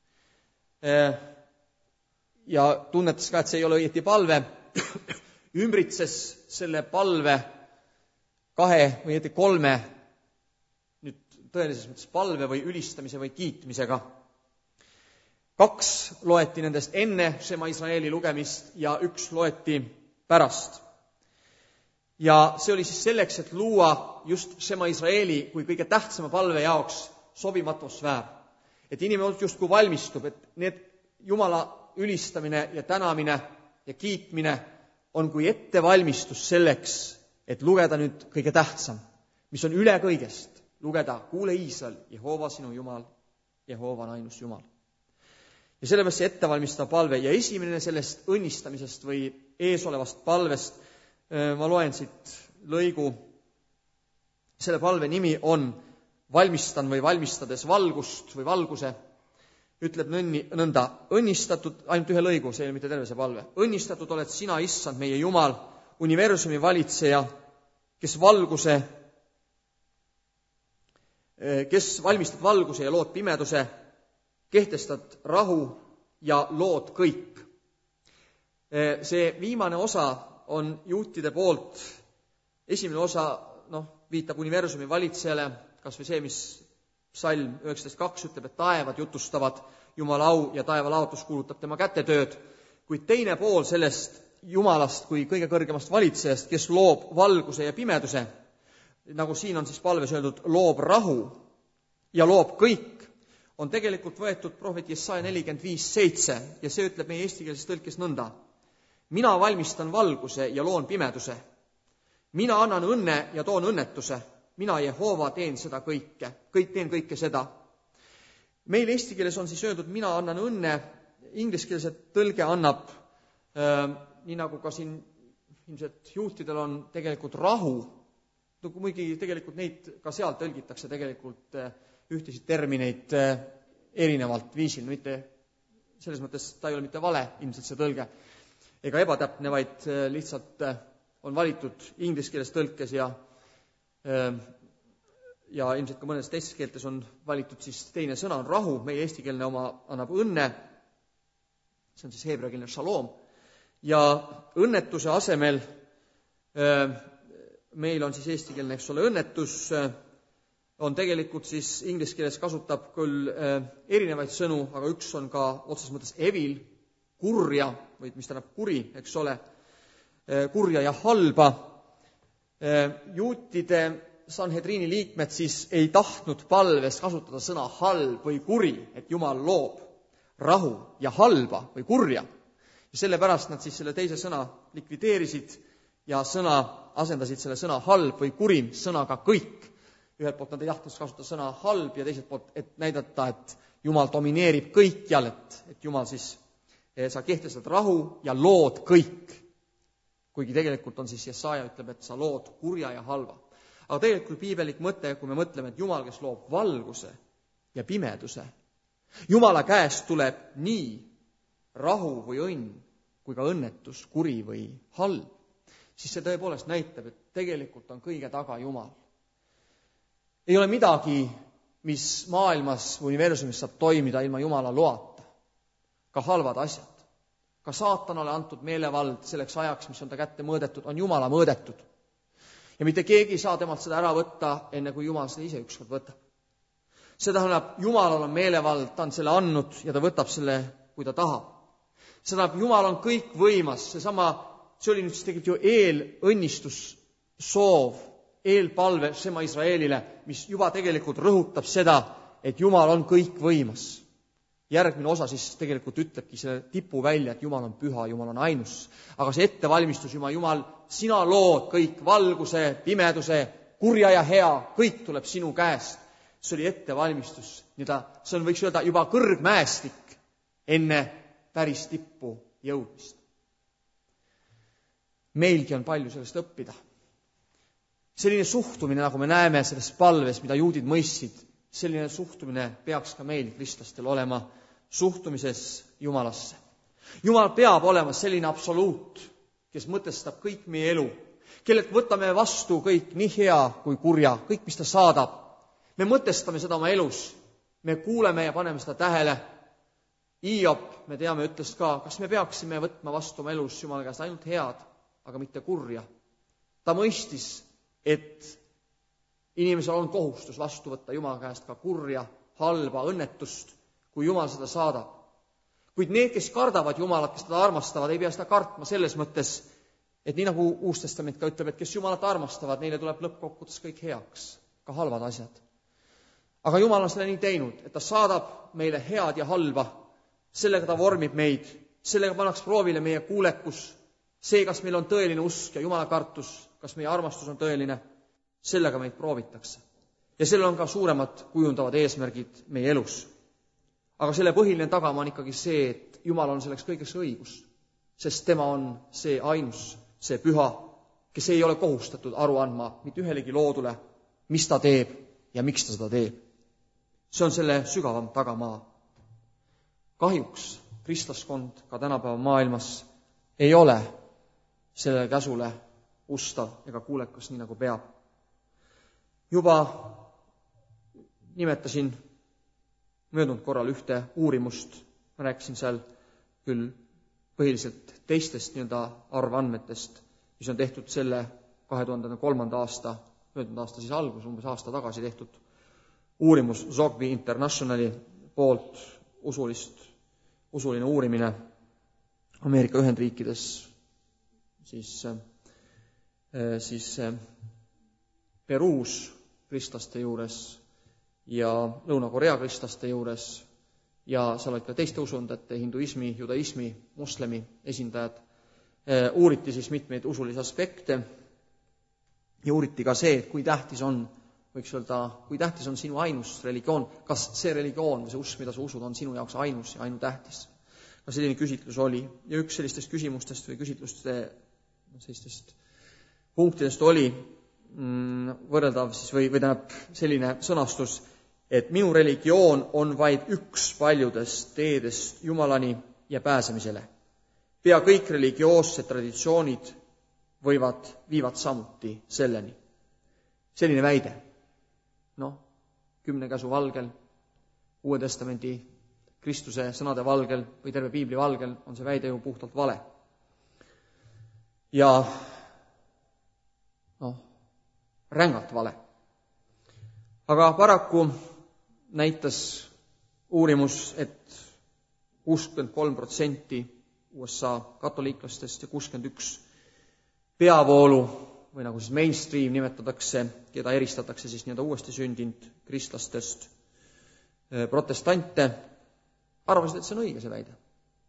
ja tunnetas ka, et see ei ole õieti palve, ümbritses selle palve kahe või õieti kolme nüüd tõelises mõttes palve või ülistamise või kiitmisega. Kaks loeti nendest enne Shema Israeli lugemist ja üks loeti pärast. Ja see oli siis selleks, et luua just Shema Israeli kui kõige tähtsama palve jaoks sobiv atmosfäär. Et inimene justkui valmistub, et need Jumala ülistamine ja tänamine ja kiitmine on kui ettevalmistus selleks, et lugeda nüüd kõige tähtsam, mis on üle kõigest. Lugeda, kuule Iisrael, Jehova sinu Jumal, Jehova on ainus Jumal. Ja sellepärast see ettevalmistava palve ja esimene sellest õnnistamisest või eesolevast palvest, ma loen siit lõigu, selle palve nimi on valmistan või valmistades valgust või valguse, ütleb nõnni, nõnda, õnnistatud, ainult ühe lõigu, see ei ole mitte terve see palve, õnnistatud oled sina, issand, meie Jumal, universumi valitseja, kes valguse, kes valmistad valguse ja lood pimeduse, kehtestad rahu ja lood kõik. See viimane osa on juutide poolt, esimene osa noh, viitab universumi valitsejale, kas või see, mis psalm üheksateist kaks ütleb, et taevad jutustavad Jumala au ja taevalaotus kuulutab tema kätetööd, kuid teine pool sellest Jumalast kui kõige kõrgemast valitsejast, kes loob valguse ja pimeduse, nagu siin on siis palves öeldud, loob rahu ja loob kõik, on tegelikult võetud prohvet Jesaja nelikümmend viis seitse ja see ütleb meie eestikeelses tõlkes nõnda. Mina valmistan valguse ja loon pimeduse. Mina annan õnne ja toon õnnetuse. Mina Jehova teen seda kõike. Kõik teen kõike seda. Meil eesti keeles on siis öeldud, mina annan õnne, ingliskeelse tõlge annab, äh, nii nagu ka siin ilmselt juhtidel on tegelikult rahu, muidugi tegelikult neid ka seal tõlgitakse tegelikult äh, ühtesid termineid äh, erinevalt viisil, mitte selles mõttes ta ei ole mitte vale ilmselt see tõlge, ega ebatäpne, vaid äh, lihtsalt äh, on valitud ingliskeeles tõlkes ja äh, ja ilmselt ka mõnes teistes keeltes on valitud siis teine sõna, on rahu, meie eestikeelne oma annab õnne, see on siis heebreakeelne shalom, ja õnnetuse asemel meil on siis eestikeelne, eks ole, õnnetus, on tegelikult siis inglise keeles kasutab küll erinevaid sõnu, aga üks on ka otseses mõttes evil, kurja, või mis tähendab kuri, eks ole, kurja ja halba. Juutide Sanhedriini liikmed siis ei tahtnud palves kasutada sõna halb või kuri, et Jumal loob rahu ja halba või kurja. Ja sellepärast nad siis selle teise sõna likvideerisid ja sõna asendasid selle sõna halb või kurim sõnaga kõik. Ühelt poolt nad ei tahtnud kasutada sõna halb ja teiselt poolt, et näidata, et Jumal domineerib kõikjal, et, et Jumal siis, sa kehtestad rahu ja lood kõik. Kuigi tegelikult on siis Jesaja ütleb, et sa lood kurja ja halva. Aga tegelikult piibelik mõte, kui me mõtleme, et Jumal, kes loob valguse ja pimeduse, Jumala käest tuleb nii rahu või õnn, kui ka õnnetus, kuri või halb, siis see tõepoolest näitab, et tegelikult on kõige taga Jumal. Ei ole midagi, mis maailmas või universumis saab toimida ilma Jumala loata. Ka halvad asjad. Ka saatanale antud meelevald selleks ajaks, mis on ta kätte mõõdetud, on Jumala mõõdetud. Ja mitte keegi ei saa temalt seda ära võtta, enne kui Jumal seda ise ükskord võtab. See tähendab, Jumalal on meelevald, ta on selle andnud ja ta võtab selle, kui ta tahab. See tähendab, Jumal on kõik võimas, seesama, see oli nüüd siis tegelikult ju eelõnnistus soov, eelpalve Shema Israelile, mis juba tegelikult rõhutab seda, et Jumal on kõik võimas. Järgmine osa siis tegelikult ütlebki selle tipu välja, et Jumal on püha, Jumal on ainus. Aga see ettevalmistus, Jumal, Jumal, sina lood kõik valguse, pimeduse, kurja ja hea, kõik tuleb sinu käest. See oli ettevalmistus, mida, see on, võiks öelda, juba kõrgmäestik enne päris tippu jõudmist. Meilgi on palju sellest õppida. Selline suhtumine, nagu me näeme selles palves, mida juudid mõistsid, selline suhtumine peaks ka meil kristlastel olema suhtumises Jumalasse. Jumal peab olema selline absoluut, kes mõtestab kõik meie elu, kellelt võtame vastu kõik nii hea kui kurja, kõik, mis ta saadab. Me mõtestame seda oma elus, me kuuleme ja paneme seda tähele. Iiop, me teame, ütles ka, kas me peaksime võtma vastu oma elus Jumala käest ainult head, aga mitte kurja. Ta mõistis, et inimesel on kohustus vastu võtta Jumala käest ka kurja, halba, õnnetust, kui Jumal seda saadab. Kuid need, kes kardavad Jumalat, kes teda armastavad, ei pea seda kartma selles mõttes, et nii nagu Uus Testament ka ütleb, et kes Jumalat armastavad, neile tuleb lõppkokkuvõttes kõik heaks, ka halvad asjad. Aga Jumal on selle nii teinud, et ta saadab meile head ja halba, sellega ta vormib meid, sellega pannaks proovile meie kuulekus, see, kas meil on tõeline usk ja Jumala kartus, kas meie armastus on tõeline, sellega meid proovitakse. Ja sellel on ka suuremad kujundavad eesmärgid meie elus. Aga selle põhiline tagama on ikkagi see, et Jumal on selleks kõigeks õigus, sest tema on see ainus, see püha, kes ei ole kohustatud aru andma mitte ühelegi loodule, mis ta teeb ja miks ta seda teeb. See on selle sügavam tagamaa. Kahjuks kristlaskond ka tänapäeva maailmas ei ole selle käsule ustav ega kuulekas nii nagu peab. Juba nimetasin möödunud korral ühte uurimust, ma rääkisin seal küll põhiliselt teistest nii-öelda arvandmetest, mis on tehtud selle kahe tuhande kolmanda aasta, möödunud aasta siis algus, umbes aasta tagasi tehtud uurimus Zogby Internationali poolt usulist, usuline uurimine Ameerika Ühendriikides, siis, siis Peruus kristlaste juures ja Lõuna-Korea kristlaste juures ja seal olid ka teiste usundajate, hinduismi, judaismi, moslemi esindajad. Uuriti siis mitmeid usulisi aspekte ja uuriti ka see, et kui tähtis on, võiks öelda, kui tähtis on sinu ainus religioon, kas see religioon või see usk, mida sa usud, on sinu jaoks ainus ja ainutähtis. Ka selline küsitlus oli ja üks sellistest küsimustest või küsitluste sellistest punktidest oli võrreldav siis või, või tähendab selline sõnastus, et minu religioon on vaid üks paljudest teedest Jumalani ja pääsemisele. Pea kõik religioossed traditsioonid võivad, viivad samuti selleni. Selline väide. Noh, kümne käsu valgel, Uue Testamendi Kristuse sõnade valgel või terve Piibli valgel on see väide ju puhtalt vale. Ja noh, rängalt vale. Aga paraku näitas uurimus, et kuuskümmend kolm protsenti U S A katoliiklastest ja kuuskümmend üks peavoolu või nagu siis mainstream nimetatakse, keda eristatakse siis nii-öelda uuesti sündinud kristlastest protestante, arvasid, et see on õige see väide.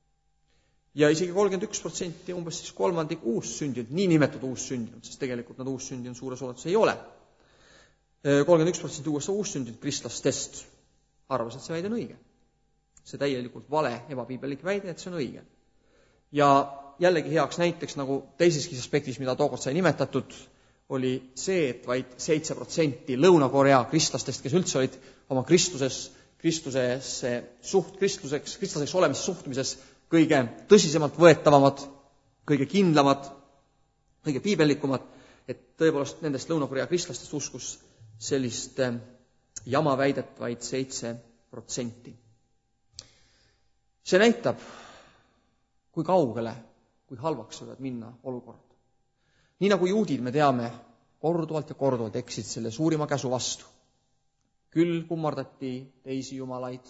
Ja isegi kolmkümmend üks protsenti umbes siis kolmandik uussündinud, nii nimetatud uussündinud, sest tegelikult nad uussündinud suures oletus ei ole. kolmkümmend üks protsenti U S A uussündinud kristlastest arvas, et see väide on õige. See täielikult vale, ebapiibellik väide, et see on õige. Ja jällegi heaks näiteks nagu teiseski aspektis, mida tookord sai nimetatud, oli see, et vaid seitse protsenti Lõuna-Korea kristlastest, kes üldse olid oma Kristuses, Kristusesse suht, Kristuseks, kristlaseks olemise suhtumises kõige tõsisemalt võetavamad, kõige kindlamad, kõige piibellikumad, et tõepoolest nendest Lõuna-Korea kristlastest uskus sellist jama väidet vaid seitse protsenti. See näitab, kui kaugele, kui halvaks võivad minna olukord. Nii nagu juudid, me teame, korduvalt ja korduvalt eksid selle suurima käsu vastu. Küll kummardati teisi jumalaid.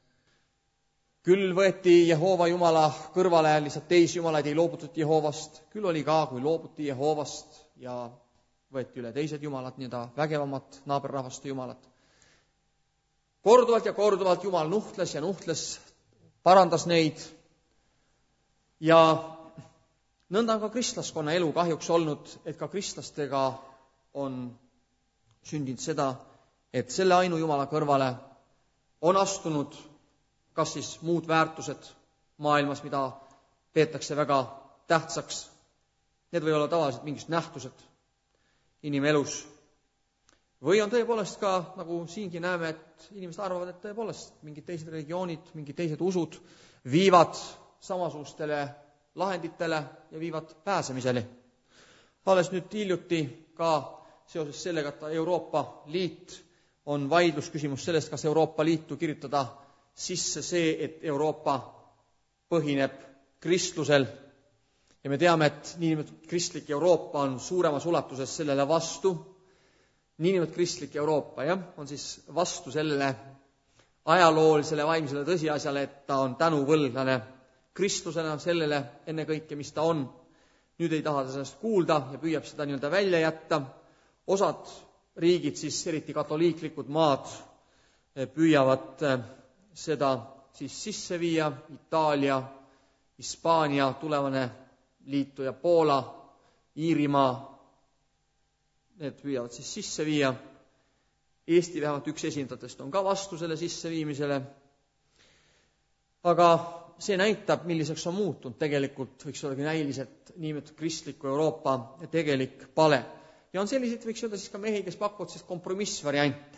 Küll võeti Jehova jumala kõrvale, lihtsalt teisi jumalaid ei loobutud Jehovast. Küll oli ka, kui loobuti Jehovast ja võeti üle teised jumalad, nii-öelda vägevamad naaberrahvaste jumalad. Korduvalt ja korduvalt Jumal nuhtles ja nuhtles, parandas neid. Ja nõnda on ka kristlaskonna elu kahjuks olnud, et ka kristlastega on sündinud seda, et selle ainu Jumala kõrvale on astunud kas siis muud väärtused maailmas, mida peetakse väga tähtsaks. Need või olla tavaliselt mingid nähtused inimelus. Või on tõepoolest ka, nagu siingi näeme, et inimesed arvavad, et tõepoolest mingid teised religioonid, mingid teised usud viivad samasugustele lahenditele ja viivad pääsemisele. Alles nüüd hiljuti ka seoses sellega, et Euroopa Liit on vaidlusküsimus sellest, kas Euroopa Liitu kirjutada sisse see, et Euroopa põhineb kristlusel. Ja me teame, et niinimetatud kristlik Euroopa on suuremas ulatuses sellele vastu. Niinimetatud kristlik Euroopa jah, on siis vastu sellele ajaloolisele vaimsele tõsiasjale, et ta on tänuvõlglane kristlusena sellele enne kõike, mis ta on. Nüüd ei taha ta sellest kuulda ja püüab seda nii-öelda välja jätta. Osad riigid, siis eriti katoliiklikud maad, püüavad seda siis sisse viia. Itaalia, Hispaania, tulevane liitu ja Poola, Iirimaa, need püüavad siis sisse viia. Eesti vähemalt üks esindajatest on ka vastu selle sisseviimisele. Aga see näitab, milliseks on muutunud tegelikult, võiks olla näiliselt niimoodi kristliku Euroopa tegelik pale. Ja on selliseid, võiks öelda siis ka mehi, kes pakuvad siis kompromissvariante.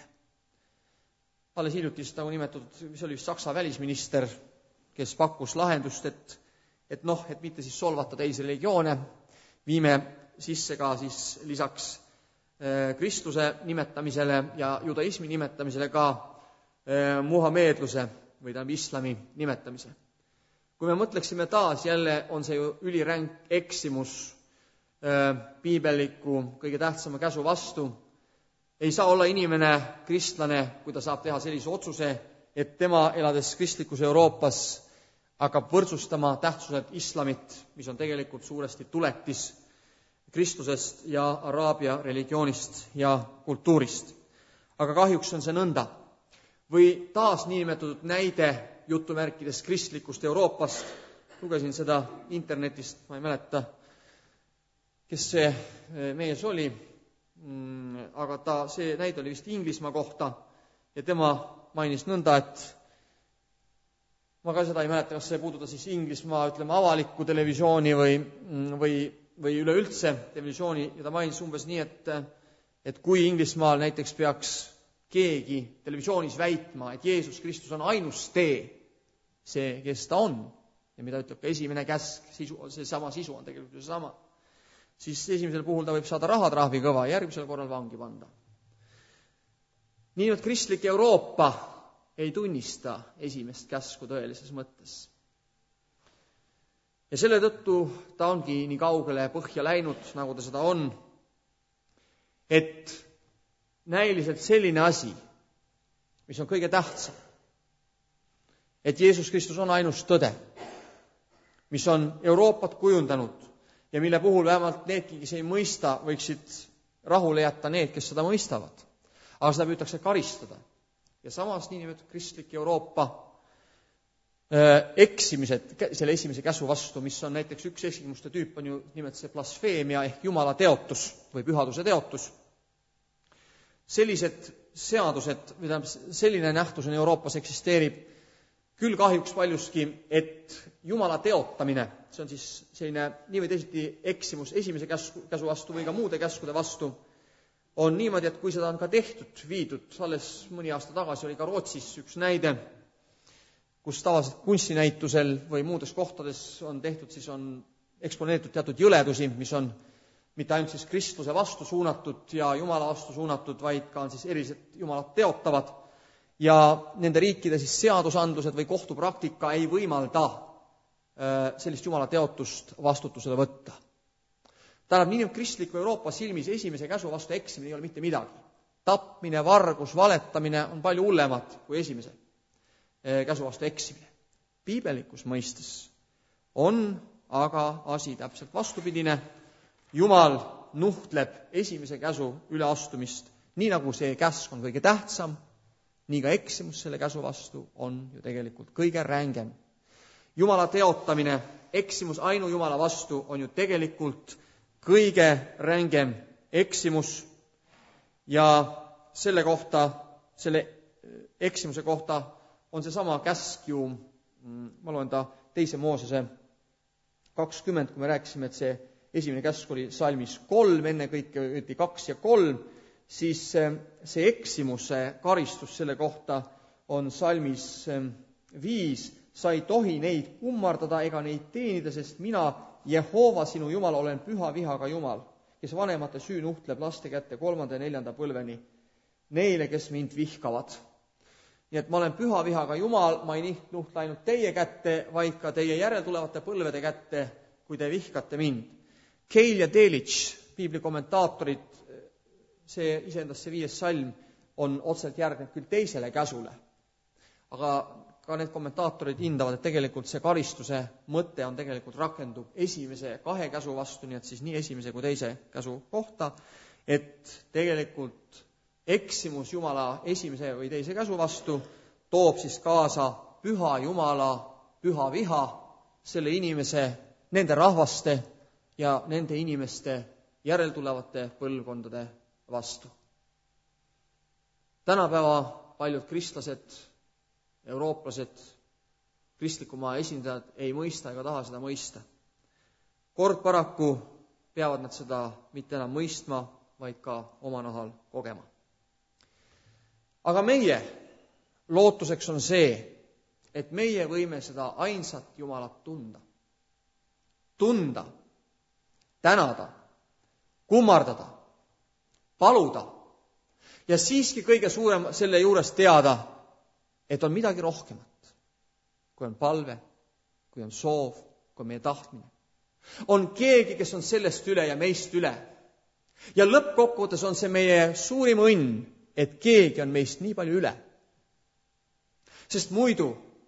Alles hiljutist nagu nimetatud, mis oli Saksa välisminister, kes pakkus lahendust, et, et noh, et mitte siis solvata teisi religioone, viime sisse ka siis lisaks eh, Kristuse nimetamisele ja judaismi nimetamisele ka eh, muhameedluse või tähendab islami nimetamise. Kui me mõtleksime taas, jälle on see ju üliränk eksimus äh, piibeliku kõige tähtsama käsu vastu. Ei saa olla inimene kristlane, kui ta saab teha sellise otsuse, et tema, elades kristlikus Euroopas, hakkab võrdsustama tähtsuselt islamit, mis on tegelikult suuresti tuletis Kristusest ja araabia religioonist ja kultuurist. Aga kahjuks on see nõnda. Või taas niinimetatud näide jutumärkides kristlikust Euroopast, lugesin seda internetist, ma ei mäleta, kes see mees oli, aga ta, see näide oli vist Inglismaa kohta ja tema mainis nõnda, et ma ka seda ei mäleta, kas see puuduta siis Inglismaa, ütleme, avalikku televisiooni või, või, või üleüldse televisiooni ja ta mainis umbes nii, et, et kui Inglismaal näiteks peaks keegi televisioonis väitma, et Jeesus Kristus on ainus tee, see, kes ta on, ja mida ütleb ka esimene käsk, sisu, see sama sisu on tegelikult see sama, siis esimesel puhul ta võib saada rahatrahvi kõva, järgmisel korral vangi panda. Nii et kristlik Euroopa ei tunnista esimest käsku tõelises mõttes. Ja selle tõttu ta ongi nii kaugele põhja läinud, nagu ta seda on, et näiliselt selline asi, mis on kõige tähtsam, et Jeesus Kristus on ainus tõde, mis on Euroopat kujundanud ja mille puhul vähemalt needki, kes ei mõista, võiksid rahule jätta need, kes seda mõistavad. Aga seda püütakse karistada. Ja samas niinimetatud kristlik Euroopa eksimised selle esimese käsu vastu, mis on näiteks üks eksimuste tüüp, on ju nimelt see blasfeemia ehk Jumala teotus või pühaduse teotus. Sellised seadused, mida selline nähtus on Euroopas eksisteerib, küll kahjuks paljuski, et Jumala teotamine, see on siis selline nii või teisiti eksimus esimese käsu, käsu vastu või ka muude käskude vastu, on niimoodi, et kui seda on ka tehtud, viidud, alles mõni aasta tagasi oli ka Rootsis üks näide, kus tavaliselt kunstinäitusel või muudes kohtades on tehtud, siis on eksponeeritud teatud jõledusi, mis on mitte ainult siis Kristuse vastu suunatud ja Jumala vastu suunatud, vaid ka on siis erilised Jumalat teotavad ja nende riikide siis seadusandlused või kohtupraktika ei võimalda sellist Jumala teotust vastutusele võtta. Tähendab, nii kristliku Euroopa silmis esimese käsu vastu eksimine ei ole mitte midagi. Tapmine, vargus, valetamine on palju hullemad kui esimese käsu vastu eksimine. Piibelikus mõistes on aga asi täpselt vastupidine. Jumal nuhtleb esimese käsu üleastumist, nii nagu see käsk on kõige tähtsam, nii ka eksimus selle käsu vastu on ju tegelikult kõige rängem. Jumala teotamine, eksimus ainu Jumala vastu on ju tegelikult kõige rängem eksimus ja selle kohta, selle eksimuse kohta on see sama käsk ju, ma loen ta teise Moosese kakskümmend, kui me rääkisime, et see esimene käsk oli salmis kolm, enne kõike öeldi kaks ja kolm, siis see eksimuse karistus selle kohta on salmis viis, sa ei tohi neid kummardada ega neid teenida, sest mina, Jehova sinu Jumal, olen püha vihaga Jumal, kes vanemate süü nuhtleb laste kätte kolmanda ja neljanda põlveni, neile, kes mind vihkavad. Nii et ma olen püha vihaga Jumal, ma ei nuhtle ainult teie kätte, vaid ka teie järeltulevate põlvede kätte, kui te vihkate mind. Keil ja Delitzsch, piibli kommentaatorid, see iseendas see viies salm on otseselt järgneb küll teisele käsule, aga ka need kommentaatorid hindavad, et tegelikult see karistuse mõte on tegelikult rakendub esimese kahe käsu vastu, nii et siis nii esimese kui teise käsu kohta, et tegelikult eksimus Jumala esimese või teise käsu vastu toob siis kaasa püha Jumala püha viha selle inimese, nende rahvaste ja nende inimeste järeltulevate põlvkondade vastu. Tänapäeva paljud kristlased, eurooplased, kristlikumaa esindajad ei mõista ega taha seda mõista. Kord paraku peavad nad seda mitte enam mõistma, vaid ka oma nahal kogema. Aga meie lootuseks on see, et meie võime seda ainsat Jumalat tunda. Tunda, tänada, kummardada, paluda ja siiski kõige suurem selle juures teada, et on midagi rohkemat, kui on palve, kui on soov, kui on meie tahtmine. On keegi, kes on sellest üle ja meist üle. Ja lõppkokkuvõttes on see meie suurim õnn, et keegi on meist nii palju üle. Sest muidu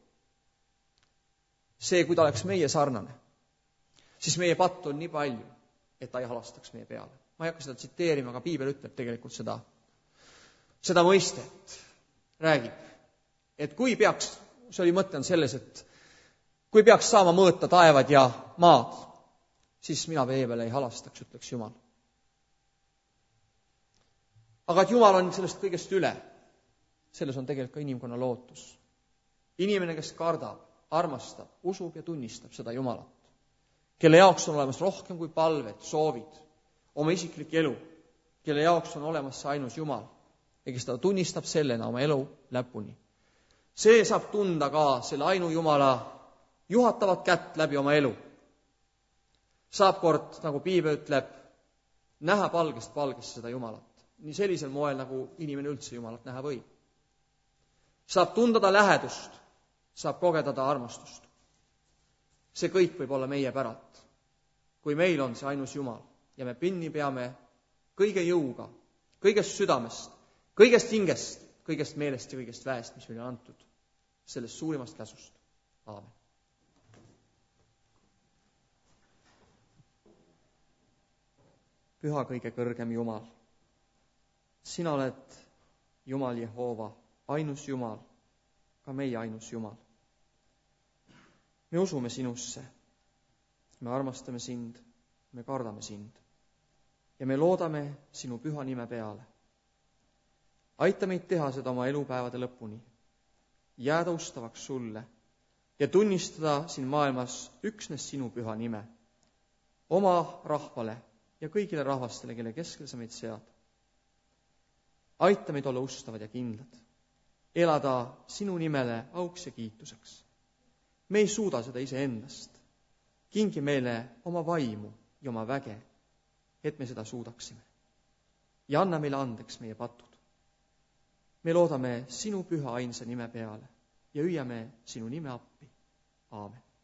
see, kui ta oleks meie sarnane, siis meie pattu on nii palju, et ta ei halastaks meie peale. Ma ei hakka seda tsiteerima, aga piibel ütleb tegelikult seda, seda mõistet, räägib, et kui peaks, see oli mõte on selles, et kui peaks saama mõõta taevad ja maad, siis mina vee peale ei halastaks, ütleks Jumal. Aga et Jumal on sellest kõigest üle, selles on tegelikult ka inimkonna lootus. Inimene, kes kardab, armastab, usub ja tunnistab seda Jumalat, kelle jaoks on olemas rohkem kui palved, soovid, oma isiklik elu, kelle jaoks on olemas see ainus Jumal ja kes ta tunnistab sellena oma elu läpuni. See saab tunda ka selle ainu Jumala juhatavat kätt läbi oma elu. Saab kord, nagu piibel ütleb, näha palgest palgest seda Jumalat. Nii sellisel moel, nagu inimene üldse Jumalat näha võib. Saab tundada lähedust, saab kogedada armastust. See kõik võib olla meie päralt, kui meil on see ainus Jumal ja me pinni peame kõige jõuga, kõigest südamest, kõigest hingest, kõigest meelest ja kõigest väest, mis meile on antud, sellest suurimast käsust. Aamen. Püha kõige kõrgem Jumal, sina oled Jumal Jehoova, ainus Jumal, ka meie ainus Jumal. Me usume sinusse, me armastame sind, me kardame sind ja me loodame sinu püha nime peale. Aita meid teha seda oma elupäevade lõpuni, jääda ustavaks sulle ja tunnistada siin maailmas üksnes sinu püha nime, oma rahvale ja kõigile rahvastele, kelle keskel sa meid sead. Aita meid olla ustavad ja kindlad, elada sinu nimele auks ja kiituseks. Me ei suuda seda iseendast. Kingi meile oma vaimu ja oma väge, et me seda suudaksime. Ja anna meile andeks meie patud. Me loodame sinu püha ainsa nime peale ja hüüame sinu nime appi. Aamen.